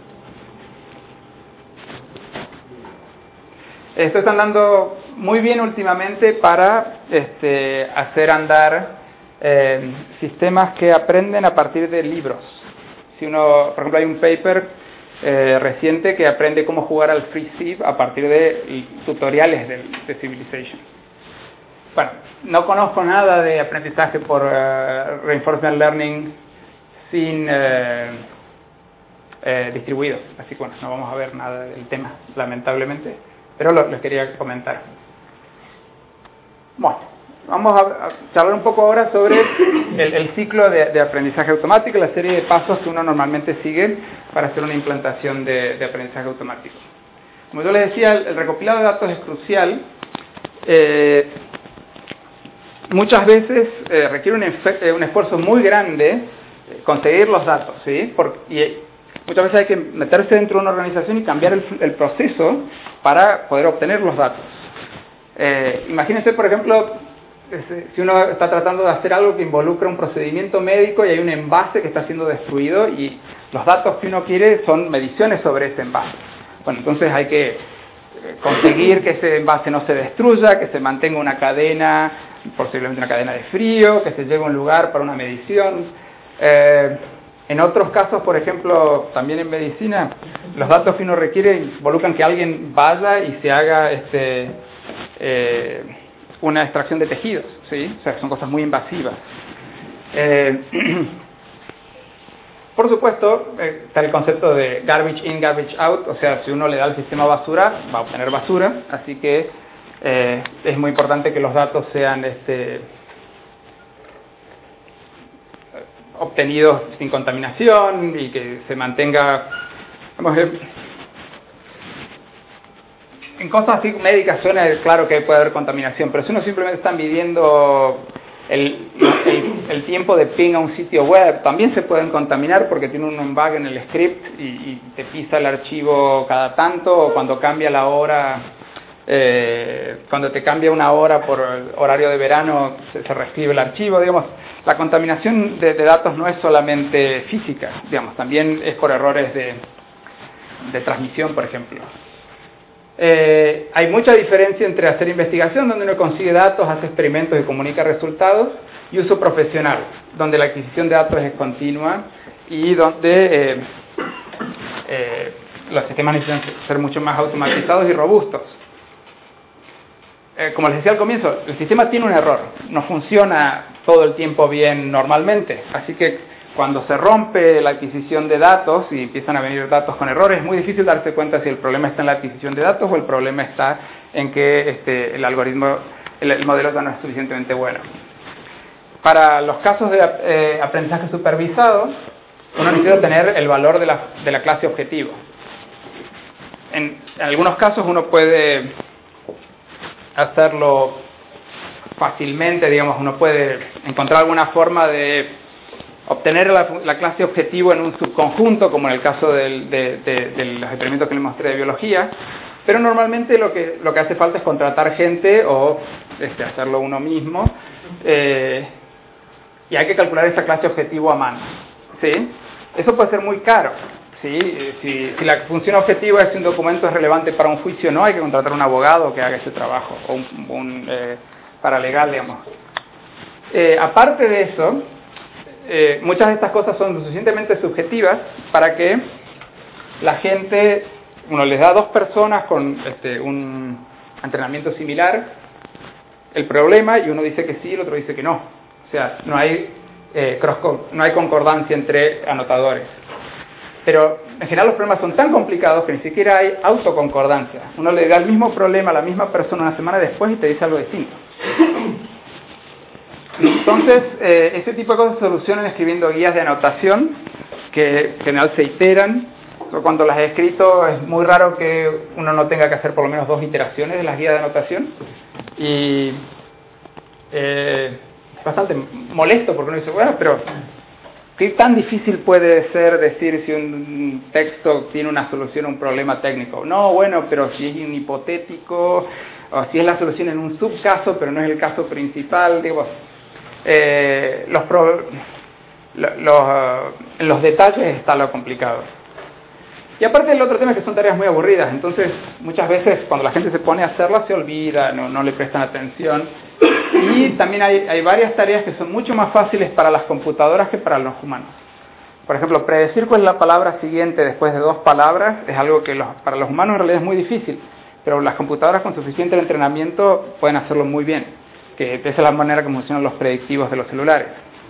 Esto están dando muy bien últimamente para este, hacer andar eh, sistemas que aprenden a partir de libros. Si uno, por ejemplo, hay un paper Eh, reciente que aprende cómo jugar al Free Civ a partir de tutoriales de, de Civilization. Bueno, no conozco nada de aprendizaje por uh, Reinforcement Learning sin eh, eh, distribuido, así que bueno, no vamos a ver nada del tema, lamentablemente, pero lo, les quería comentar. Bueno, vamos a, a charlar un poco ahora sobre el, el ciclo de, de aprendizaje automático, la serie de pasos que uno normalmente sigue para hacer una implantación de, de aprendizaje automático. Como yo les decía, el, el recopilado de datos es crucial. Eh, muchas veces eh, requiere un, efe- un esfuerzo muy grande conseguir los datos, ¿sí? Porque, y muchas veces hay que meterse dentro de una organización y cambiar el, el proceso para poder obtener los datos. Eh, imagínense, por ejemplo, si uno está tratando de hacer algo que involucra un procedimiento médico y hay un envase que está siendo destruido y los datos que uno quiere son mediciones sobre ese envase. Bueno, entonces hay que conseguir que ese envase no se destruya, que se mantenga una cadena, posiblemente una cadena de frío, que se lleve a un lugar para una medición. Eh, en otros casos, por ejemplo, también en medicina, los datos que uno requiere involucran que alguien vaya y se haga este, eh, una extracción de tejidos, ¿sí? O sea, son cosas muy invasivas. Eh, por supuesto, eh, está el concepto de garbage in, garbage out, o sea, si uno le da al sistema basura, va a obtener basura, así que eh, es muy importante que los datos sean este, obtenidos sin contaminación y que se mantenga, vamos a ver, en cosas así médicas suena claro que puede haber contaminación, pero si uno simplemente está midiendo el, el, el tiempo de ping a un sitio web, también se pueden contaminar porque tiene un bug en el script y, y te pisa el archivo cada tanto, o cuando cambia la hora, eh, cuando te cambia una hora por el horario de verano, se, se reescribe el archivo, digamos. La contaminación de, de datos no es solamente física, digamos, también es por errores de, de transmisión, por ejemplo. Eh, hay mucha diferencia entre hacer investigación, donde uno consigue datos, hace experimentos y comunica resultados, y uso profesional, donde la adquisición de datos es continua y donde eh, eh, los sistemas necesitan ser mucho más automatizados y robustos. Eh, como les decía al comienzo, el sistema tiene un error, no funciona todo el tiempo bien normalmente, así que cuando se rompe la adquisición de datos y empiezan a venir datos con errores, es muy difícil darse cuenta si el problema está en la adquisición de datos o el problema está en que este, el algoritmo, el, el modelo ya no es suficientemente bueno. Para los casos de eh, aprendizaje supervisado, uno necesita tener el valor de la, de la clase objetivo. En, en algunos casos uno puede hacerlo fácilmente, digamos, uno puede encontrar alguna forma de obtener la, la clase objetivo en un subconjunto, como en el caso del, de, de, de los experimentos que les mostré de biología, pero normalmente lo que, lo que hace falta es contratar gente o este, hacerlo uno mismo, eh, y hay que calcular esa clase objetivo a mano, ¿sí? Eso puede ser muy caro, ¿sí? Si, si la función objetiva es si un documento es relevante para un juicio o no, hay que contratar un abogado que haga ese trabajo, o un, un eh, paralegal, digamos. Eh, aparte de eso, Eh, muchas de estas cosas son lo suficientemente subjetivas para que la gente, uno les da a dos personas con este, un entrenamiento similar el problema y uno dice que sí y el otro dice que no. O sea, no hay, eh, cross, no hay concordancia entre anotadores. Pero en general los problemas son tan complicados que ni siquiera hay autoconcordancia. Uno le da el mismo problema a la misma persona una semana después y te dice algo distinto. Entonces, eh, ese tipo de cosas se solucionan escribiendo guías de anotación que en general se iteran. Cuando las he escrito es muy raro que uno no tenga que hacer por lo menos dos iteraciones de las guías de anotación. Y eh, es bastante molesto porque uno dice, bueno, pero ¿qué tan difícil puede ser decir si un texto tiene una solución a un problema técnico? No, bueno, pero si es un hipotético, o si es la solución en un subcaso, pero no es el caso principal, digo... Eh, los, pro, los, los, en los detalles está lo complicado. Y aparte el otro tema es que son tareas muy aburridas, entonces muchas veces cuando la gente se pone a hacerlas se olvida, no, no le prestan atención. Y también hay, hay varias tareas que son mucho más fáciles para las computadoras que para los humanos. Por ejemplo, predecir cuál es la palabra siguiente después de dos palabras es algo que los, para los humanos en realidad es muy difícil, pero las computadoras con suficiente entrenamiento pueden hacerlo muy bien. Que esa es la manera como funcionan los predictivos de los celulares.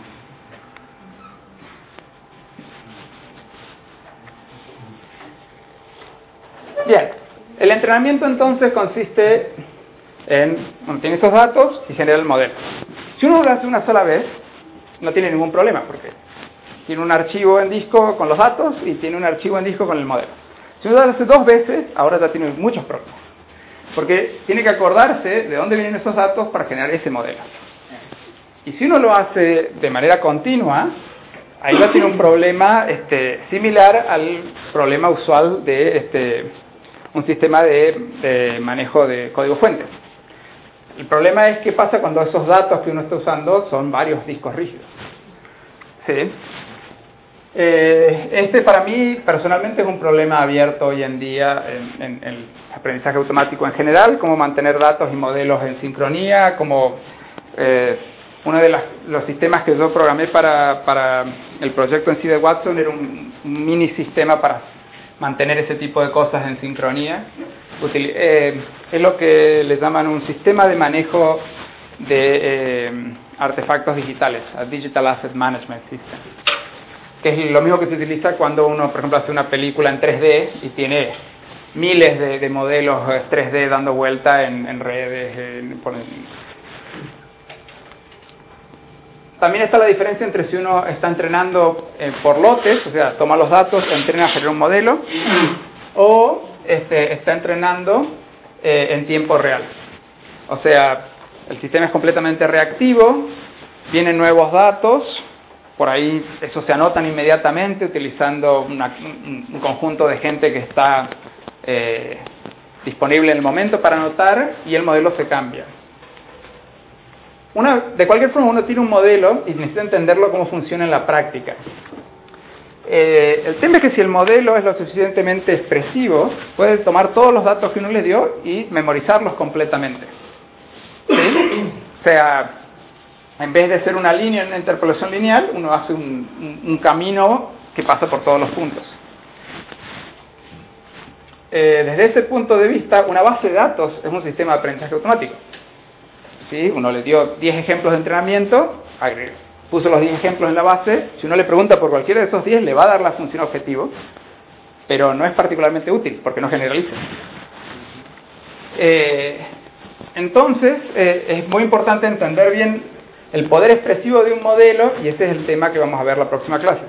Bien, el entrenamiento entonces consiste en, bueno, tiene esos datos y genera el modelo. Si uno lo hace una sola vez, no tiene ningún problema, porque tiene un archivo en disco con los datos y tiene un archivo en disco con el modelo. Si uno lo hace dos veces, ahora ya tiene muchos problemas. Porque tiene que acordarse de dónde vienen esos datos para generar ese modelo. Y si uno lo hace de manera continua, ahí va a tener un problema este, similar al problema usual de este, un sistema de, de manejo de código fuente. El problema es qué pasa cuando esos datos que uno está usando son varios discos rígidos. ¿Sí? Eh, este para mí personalmente es un problema abierto hoy en día en, en, en el aprendizaje automático en general, cómo mantener datos y modelos en sincronía, como eh, uno de las, los sistemas que yo programé para, para el proyecto en sí de Watson era un, un mini sistema para mantener ese tipo de cosas en sincronía. Util, eh, es lo que le llaman un sistema de manejo de eh, artefactos digitales, a Digital Asset Management System, que es lo mismo que se utiliza cuando uno, por ejemplo, hace una película en tres D y tiene miles de, de modelos tres D dando vuelta en, en redes. En, por, También está la diferencia entre si uno está entrenando eh, por lotes, o sea, toma los datos, entrena a generar un modelo, o este, está entrenando eh, en tiempo real. O sea, el sistema es completamente reactivo, vienen nuevos datos, por ahí esos se anotan inmediatamente utilizando una, un, un conjunto de gente que está eh, disponible en el momento para anotar, y el modelo se cambia. Una, de cualquier forma, uno tiene un modelo y necesita entenderlo cómo funciona en la práctica. Eh, el tema es que si el modelo es lo suficientemente expresivo, puede tomar todos los datos que uno le dio y memorizarlos completamente. ¿Sí? O sea, en vez de ser una línea en una interpolación lineal, uno hace un, un, un camino que pasa por todos los puntos. Eh, desde ese punto de vista, una base de datos es un sistema de aprendizaje automático. ¿Sí? Uno le dio diez ejemplos de entrenamiento, puso los diez ejemplos en la base. Si uno le pregunta por cualquiera de esos diez, le va a dar la función objetivo, pero no es particularmente útil porque no generaliza. Eh, entonces, eh, es muy importante entender bien el poder expresivo de un modelo, y ese es el tema que vamos a ver la próxima clase.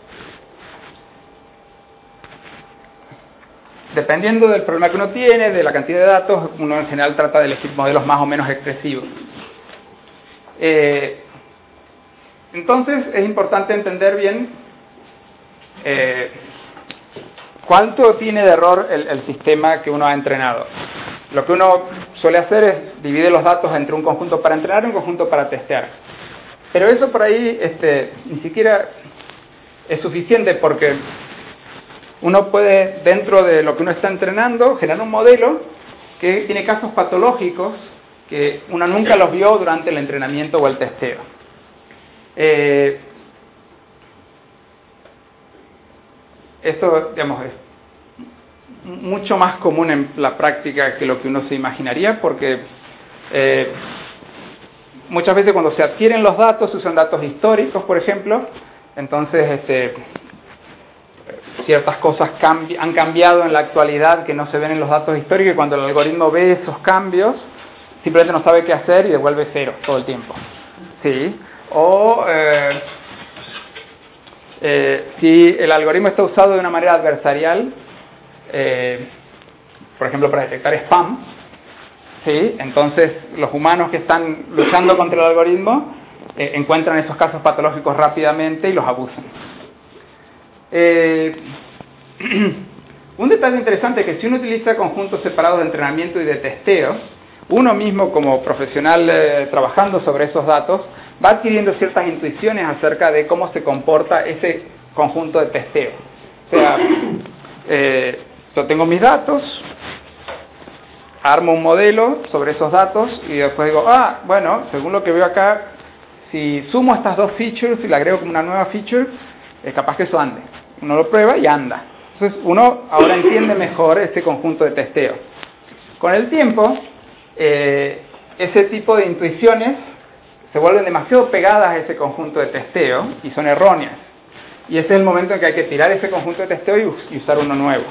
Dependiendo del problema que uno tiene, de la cantidad de datos, uno en general trata de elegir modelos más o menos expresivos. Eh, entonces, es importante entender bien eh, cuánto tiene de error el, el sistema que uno ha entrenado. Lo que uno suele hacer es dividir los datos entre un conjunto para entrenar y un conjunto para testear. Pero eso por ahí este, ni siquiera es suficiente, porque uno puede, dentro de lo que uno está entrenando, generar un modelo que tiene casos patológicos que uno nunca los vio durante el entrenamiento o el testeo. Eh, esto, digamos, es mucho más común en la práctica que lo que uno se imaginaría, porque eh, muchas veces cuando se adquieren los datos, se usan datos históricos, por ejemplo, entonces este, ciertas cosas cambi- han cambiado en la actualidad que no se ven en los datos históricos, y cuando el algoritmo ve esos cambios, simplemente no sabe qué hacer y devuelve cero todo el tiempo. ¿Sí? O eh, eh, si el algoritmo está usado de una manera adversarial, eh, por ejemplo para detectar spam, ¿sí? Entonces los humanos que están luchando contra el algoritmo eh, encuentran esos casos patológicos rápidamente y los abusan. Eh, un detalle interesante es que si uno utiliza conjuntos separados de entrenamiento y de testeo, uno mismo como profesional eh, trabajando sobre esos datos va adquiriendo ciertas intuiciones acerca de cómo se comporta ese conjunto de testeo. O sea, eh, yo tengo mis datos, armo un modelo sobre esos datos y después digo, ah, bueno, según lo que veo acá, si sumo estas dos features y le agrego como una nueva feature, es capaz que eso ande. Uno lo prueba y anda. Entonces uno ahora entiende mejor ese conjunto de testeo. Con el tiempo, eh, ese tipo de intuiciones se vuelven demasiado pegadas a ese conjunto de testeo y son erróneas. Y ese es el momento en que hay que tirar ese conjunto de testeo y, us- y usar uno nuevo.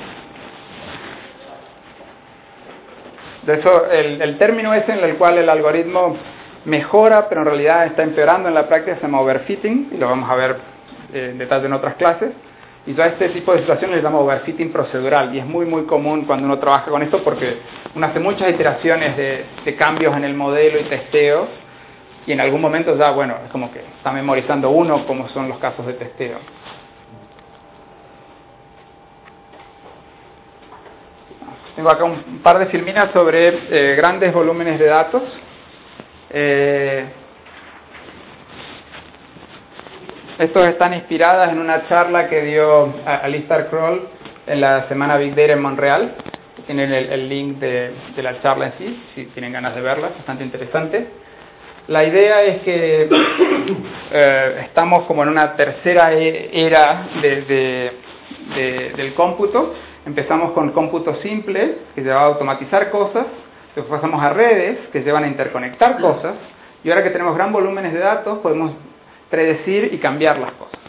De hecho, el, el término ese en el cual el algoritmo mejora, pero en realidad está empeorando en la práctica, se llama overfitting, y lo vamos a ver eh, en detalle en otras clases. Y todo este tipo de situaciones le llama overfitting procedural, y es muy muy común cuando uno trabaja con esto, porque uno hace muchas iteraciones de, de cambios en el modelo y testeo, y en algún momento ya, bueno, es como que está memorizando uno como son los casos de testeo. Tengo acá un par de filminas sobre eh, grandes volúmenes de datos. Eh, estos están inspiradas en una charla que dio Alistair Croll en la semana Big Data en Montreal. Tienen el, el link de, de la charla en sí, si tienen ganas de verla, es bastante interesante. La idea es que eh, estamos como en una tercera era de, de, de, del cómputo. Empezamos con cómputo simple, que lleva a automatizar cosas, después pasamos a redes, que llevan a interconectar cosas, y ahora que tenemos gran volúmenes de datos, podemos predecir y cambiar las cosas.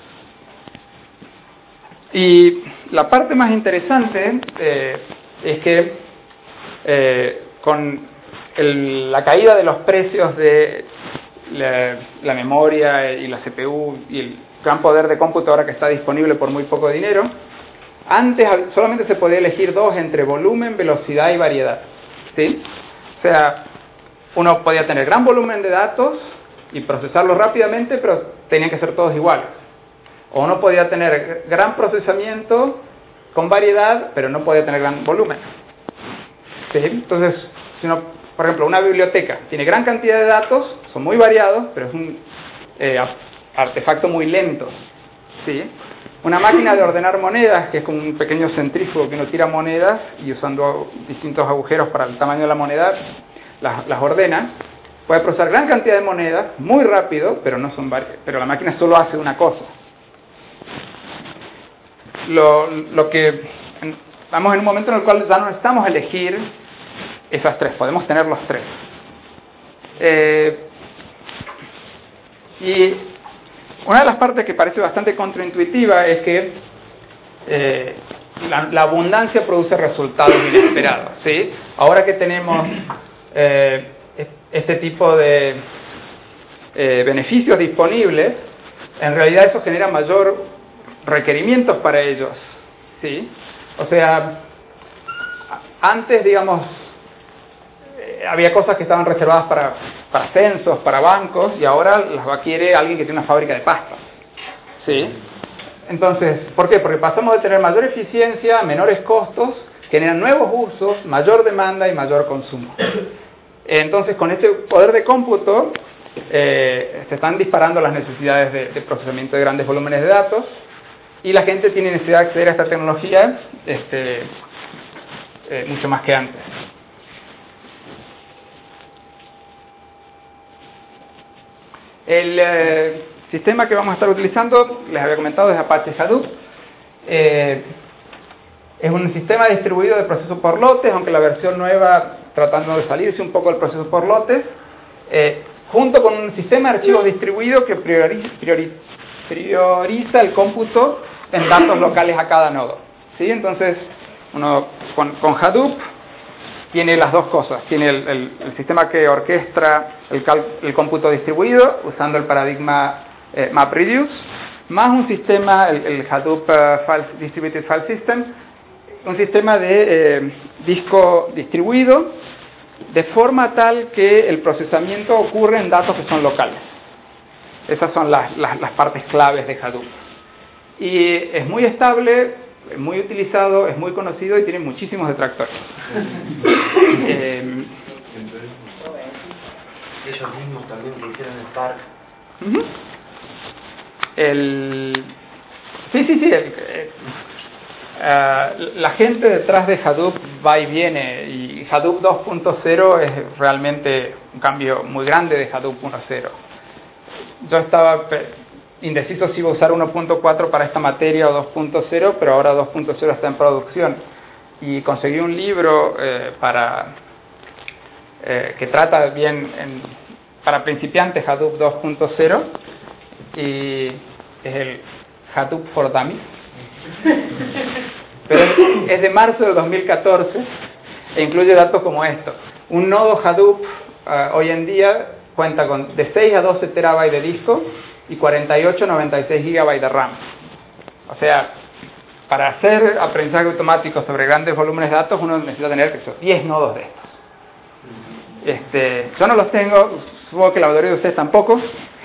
Y la parte más interesante eh, es que eh, con el, la caída de los precios de la, la memoria y la C P U y el gran poder de cómputo ahora que está disponible por muy poco dinero, antes solamente se podía elegir dos entre volumen, velocidad y variedad, ¿sí? O sea, uno podía tener gran volumen de datos y procesarlos rápidamente, pero tenían que ser todos iguales. O uno podía tener gran procesamiento con variedad, pero no podía tener gran volumen, ¿sí? Entonces, si uno, por ejemplo, una biblioteca tiene gran cantidad de datos, son muy variados, pero es un eh, artefacto muy lento, ¿sí? Una máquina de ordenar monedas, que es como un pequeño centrífugo que uno tira monedas y usando distintos agujeros para el tamaño de la moneda, las, las ordena, puede procesar gran cantidad de monedas, muy rápido, pero no son varias, pero la máquina solo hace una cosa. Lo, lo que estamos en un momento en el cual ya no necesitamos elegir esas tres, podemos tener los tres. Eh, y una de las partes que parece bastante contraintuitiva es que eh, la, la abundancia produce resultados inesperados, ¿sí? Ahora que tenemos eh, este tipo de eh, beneficios disponibles, en realidad eso genera mayor requerimientos para ellos, ¿sí? O sea, antes, digamos, eh, había cosas que estaban reservadas para, para censos, para bancos, y ahora las adquiere alguien que tiene una fábrica de pastas, ¿sí? Entonces, ¿por qué? Porque pasamos de tener mayor eficiencia, menores costos, generan nuevos usos, mayor demanda y mayor consumo. Entonces, con este poder de cómputo, eh, se están disparando las necesidades de, de procesamiento de grandes volúmenes de datos, y la gente tiene necesidad de acceder a esta tecnología este, eh, mucho más que antes. El eh, sistema que vamos a estar utilizando, les había comentado, es Apache Hadoop. Eh, es un sistema distribuido de proceso por lotes, aunque la versión nueva tratando de salirse un poco del proceso por lotes, eh, junto con un sistema de archivos distribuido que prioriza, priori, prioriza el cómputo en datos locales a cada nodo, ¿sí? Entonces, uno con, con Hadoop tiene las dos cosas. Tiene el, el, el sistema que orquestra el, cal, el cómputo distribuido usando el paradigma eh, MapReduce, más un sistema, el, el Hadoop uh, File, Distributed File System, un sistema de eh, disco distribuido de forma tal que el procesamiento ocurre en datos que son locales. Esas son las, las, las partes claves de Hadoop. Y es muy estable, es muy utilizado, es muy conocido y tiene muchísimos detractores. eh, Ellos mismos también que hicieron Spark. Uh-huh. El, sí, sí, sí. El, el, uh, la gente detrás de Hadoop va y viene, y Hadoop dos punto cero es realmente un cambio muy grande de Hadoop uno punto cero. Yo estaba indeciso si iba a usar uno punto cuatro para esta materia o dos punto cero, pero ahora dos punto cero está en producción. Y conseguí un libro eh, para eh, que trata bien en, para principiantes Hadoop dos punto cero, y es el Hadoop for Dummies. Pero es, es de marzo del dos mil catorce e incluye datos como estos. Un nodo Hadoop uh, hoy en día cuenta con de seis a doce terabytes de disco y cuarenta y ocho a noventa y seis gigabytes de RAM. O sea, para hacer aprendizaje automático sobre grandes volúmenes de datos uno necesita tener que son diez nodos de estos. Este, yo no los tengo, supongo que la mayoría de ustedes tampoco.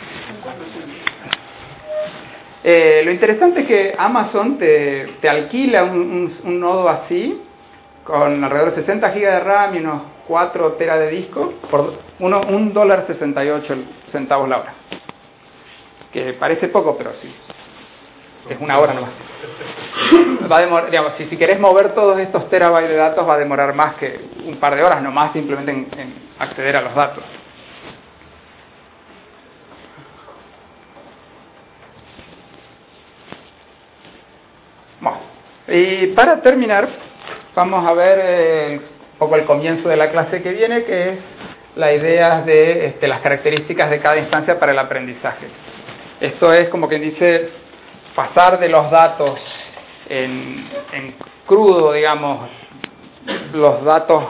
Eh, lo interesante es que Amazon te, te alquila un, un, un nodo así, con alrededor de sesenta gigas de RAM y unos cuatro teras de disco, por uno, un dólar sesenta y ocho centavos la hora. Que parece poco, pero sí, es una hora nomás. Va a demorar, digamos, si, si querés mover todos estos terabytes de datos va a demorar más que un par de horas nomás simplemente en, en acceder a los datos. Bueno, y para terminar, vamos a ver eh, un poco el comienzo de la clase que viene, que es la idea de este, las características de cada instancia para el aprendizaje. Esto es como quien dice, pasar de los datos en, en crudo, digamos, los datos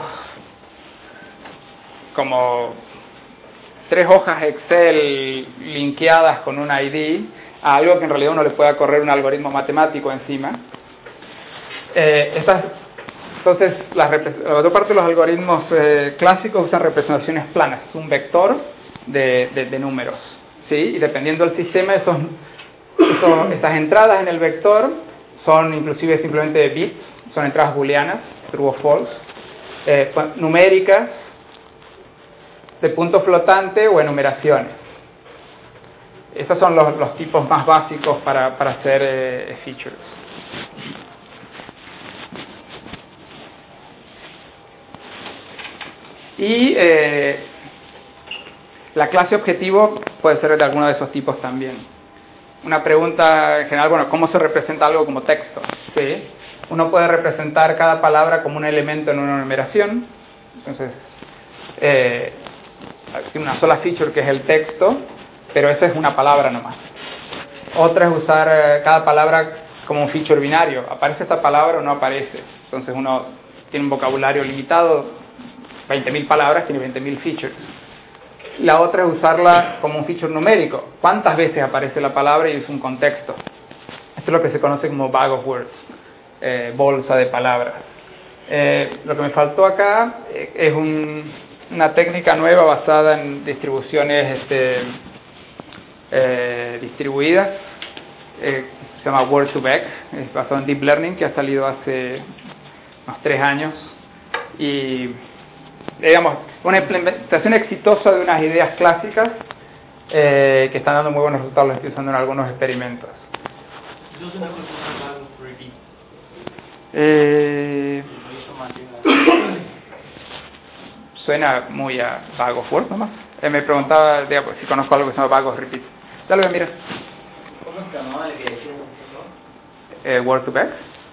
como tres hojas Excel linkeadas con un I D, a algo que en realidad uno le pueda correr un algoritmo matemático encima. Eh, estas, entonces, la, la otra parte de los algoritmos eh, clásicos usan representaciones planas, un vector de, de, de números, ¿sí? Y dependiendo del sistema, esos, esos, esas entradas en el vector son inclusive simplemente bits, son entradas booleanas, true o false, eh, numéricas, de punto flotante o enumeraciones. Esos son los, los tipos más básicos para, para hacer eh, features. Y eh, la clase objetivo puede ser de alguno de esos tipos también. Una pregunta en general, bueno, ¿cómo se representa algo como texto? ¿Sí? Uno puede representar cada palabra como un elemento en una numeración. Entonces, eh, hay una sola feature que es el texto, pero esa es una palabra nomás. Otra es usar eh, cada palabra como un feature binario. ¿Aparece esta palabra o no aparece? Entonces uno tiene un vocabulario limitado, veinte mil palabras, tiene veinte mil features. La otra es usarla como un feature numérico. ¿Cuántas veces aparece la palabra y es un contexto? Esto es lo que se conoce como bag of words, eh, bolsa de palabras. Eh, lo que me faltó acá eh, es un, una técnica nueva basada en distribuciones este, eh, distribuidas, eh, se llama word to vec, es basado en deep learning, que ha salido hace unos tres años y digamos una implementación exitosa de unas ideas clásicas eh, que están dando muy buenos resultados, los estoy usando en algunos experimentos. Eh, suena muy a bag of words nomás. Eh, me preguntaba digamos, si conozco algo que se llama bag of repeat. Ya lo voy a mirar. ¿Cómo se llamaba el que decías eso? Eh, word to vec.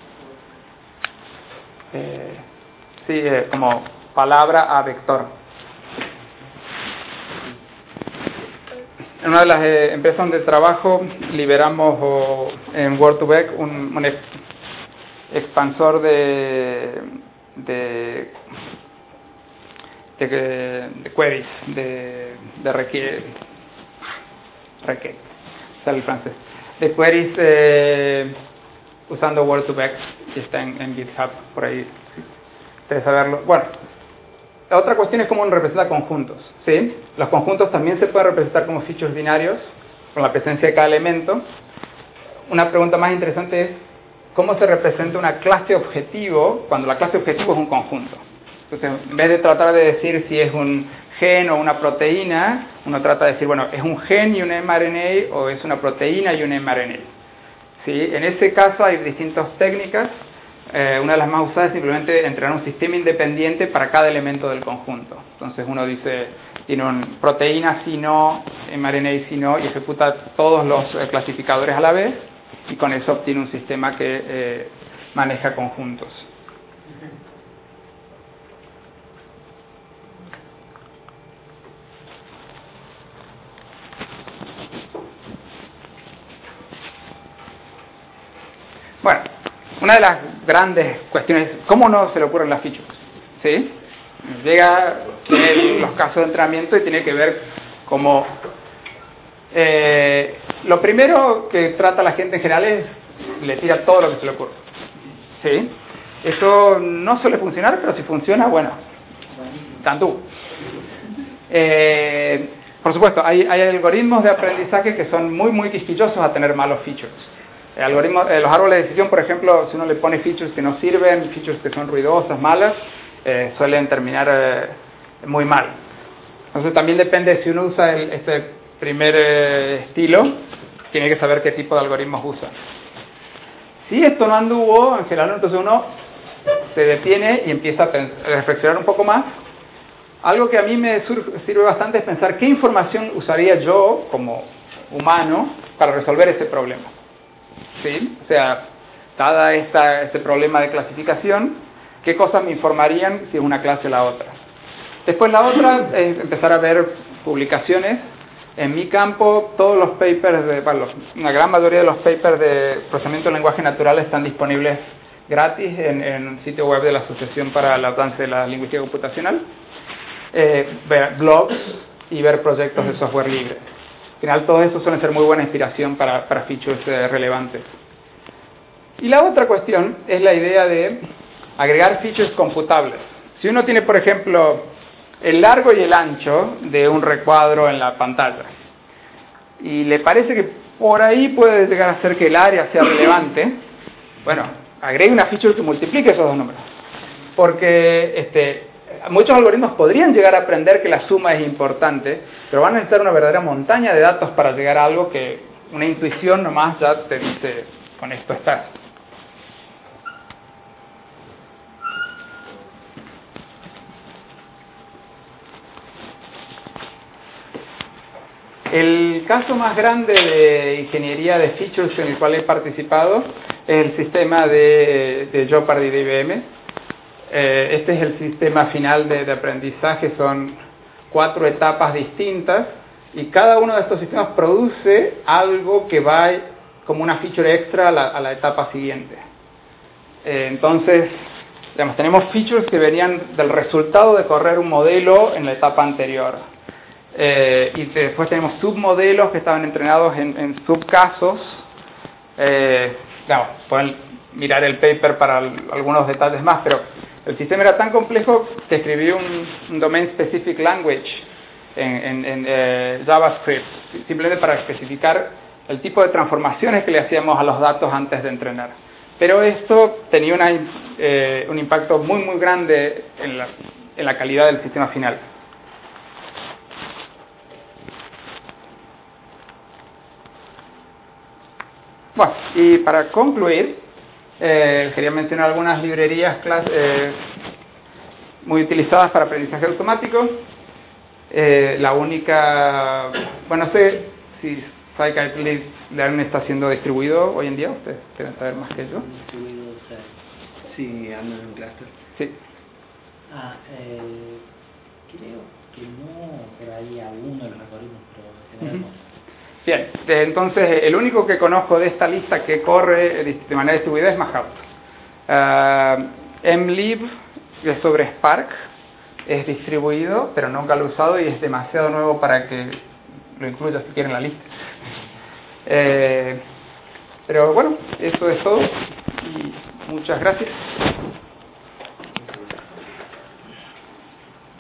Eh, sí, eh, como palabra a vector. En una de las eh, empresas donde trabajo liberamos oh, en word to vec un, un expansor de de, de, de queries, de, de requiere, requiere, sale el francés, de queries eh, usando word to vec, que está en, en GitHub, por ahí, si ustedes saberlo. Bueno, la otra cuestión es cómo uno representa conjuntos, ¿sí? Los conjuntos también se pueden representar como features binarios, con la presencia de cada elemento. Una pregunta más interesante es, ¿cómo se representa una clase objetivo cuando la clase objetivo es un conjunto? Entonces, en vez de tratar de decir si es un gen o una proteína, uno trata de decir, bueno, ¿es un gen y un mRNA o es una proteína y un mRNA? ¿Sí? En ese caso hay distintas técnicas. Eh, una de las más usadas es simplemente entrenar un sistema independiente para cada elemento del conjunto. Entonces uno dice, tiene un proteína si no, mRNA si no, y ejecuta todos los eh, clasificadores a la vez, y con eso obtiene un sistema que eh, maneja conjuntos. Bueno, una de las grandes cuestiones es cómo no se le ocurren las features, ¿sí? Llega en los casos de entrenamiento y tiene que ver cómo eh, lo primero que trata la gente en general es le tira todo lo que se le ocurre, ¿sí? Eso no suele funcionar, pero si funciona, bueno, Tantú. Eh, por supuesto, hay, hay algoritmos de aprendizaje que son muy, muy quisquillosos a tener malos features. El algoritmo, eh, los árboles de decisión, por ejemplo, si uno le pone features que no sirven, features que son ruidosas, malas, eh, suelen terminar eh, muy mal. Entonces también depende, si uno usa el, este primer eh, estilo, tiene que saber qué tipo de algoritmos usa. Si esto no anduvo, en general, entonces uno se detiene y empieza a, a reflexionar un poco más. Algo que a mí me sirve bastante es pensar qué información usaría yo como humano para resolver ese problema. ¿Sí? O sea, dada esta, este problema de clasificación, ¿qué cosas me informarían si es una clase o la otra? Después la otra es empezar a ver publicaciones. En mi campo, todos los papers, de, bueno, una gran mayoría de los papers de procesamiento de lenguaje natural están disponibles gratis en, en un sitio web de la Asociación para el Avance de la Lingüística Computacional. Eh, ver blogs y ver proyectos de software libre. Al final, todo eso suele ser muy buena inspiración para, para features eh, relevantes. Y la otra cuestión es la idea de agregar features computables. Si uno tiene, por ejemplo, el largo y el ancho de un recuadro en la pantalla y le parece que por ahí puede llegar a ser que el área sea relevante, bueno, agregue una feature que multiplique esos dos números. Porque este, muchos algoritmos podrían llegar a aprender que la suma es importante, pero van a necesitar una verdadera montaña de datos para llegar a algo que una intuición nomás ya te dice, con esto estás. El caso más grande de ingeniería de features en el cual he participado es el sistema de, de Jeopardy de I B M. Eh, este es el sistema final de, de aprendizaje, son cuatro etapas distintas y cada uno de estos sistemas produce algo que va como una feature extra a la, a la etapa siguiente. Eh, entonces, digamos, tenemos features que venían del resultado de correr un modelo en la etapa anterior. Eh, y después tenemos submodelos que estaban entrenados en, en subcasos. Eh, digamos, pueden mirar el paper para algunos detalles más, pero el sistema era tan complejo que escribí un, un Domain Specific Language en, en, en eh, JavaScript, simplemente para especificar el tipo de transformaciones que le hacíamos a los datos antes de entrenar. Pero esto tenía una, eh, un impacto muy muy grande en la, en la calidad del sistema final. Bueno, y para concluir, eh, quería mencionar algunas librerías clase, eh, muy utilizadas para aprendizaje automático. Eh, la única, bueno, no sé si Scikit-Learn está siendo distribuido hoy en día, ustedes deben saber más que yo. Distribuido, o sea, sí, ando en un cluster. Sí. Ah, eh, creo que no por ahí alguno de los algoritmos, pero en general no. Bien, entonces el único que conozco de esta lista que corre de manera distribuida es Mahout. Uh, mlib, que es sobre Spark, es distribuido, pero nunca lo he usado y es demasiado nuevo para que lo incluya si quieren en la lista. Eh, pero bueno, eso es todo y muchas gracias.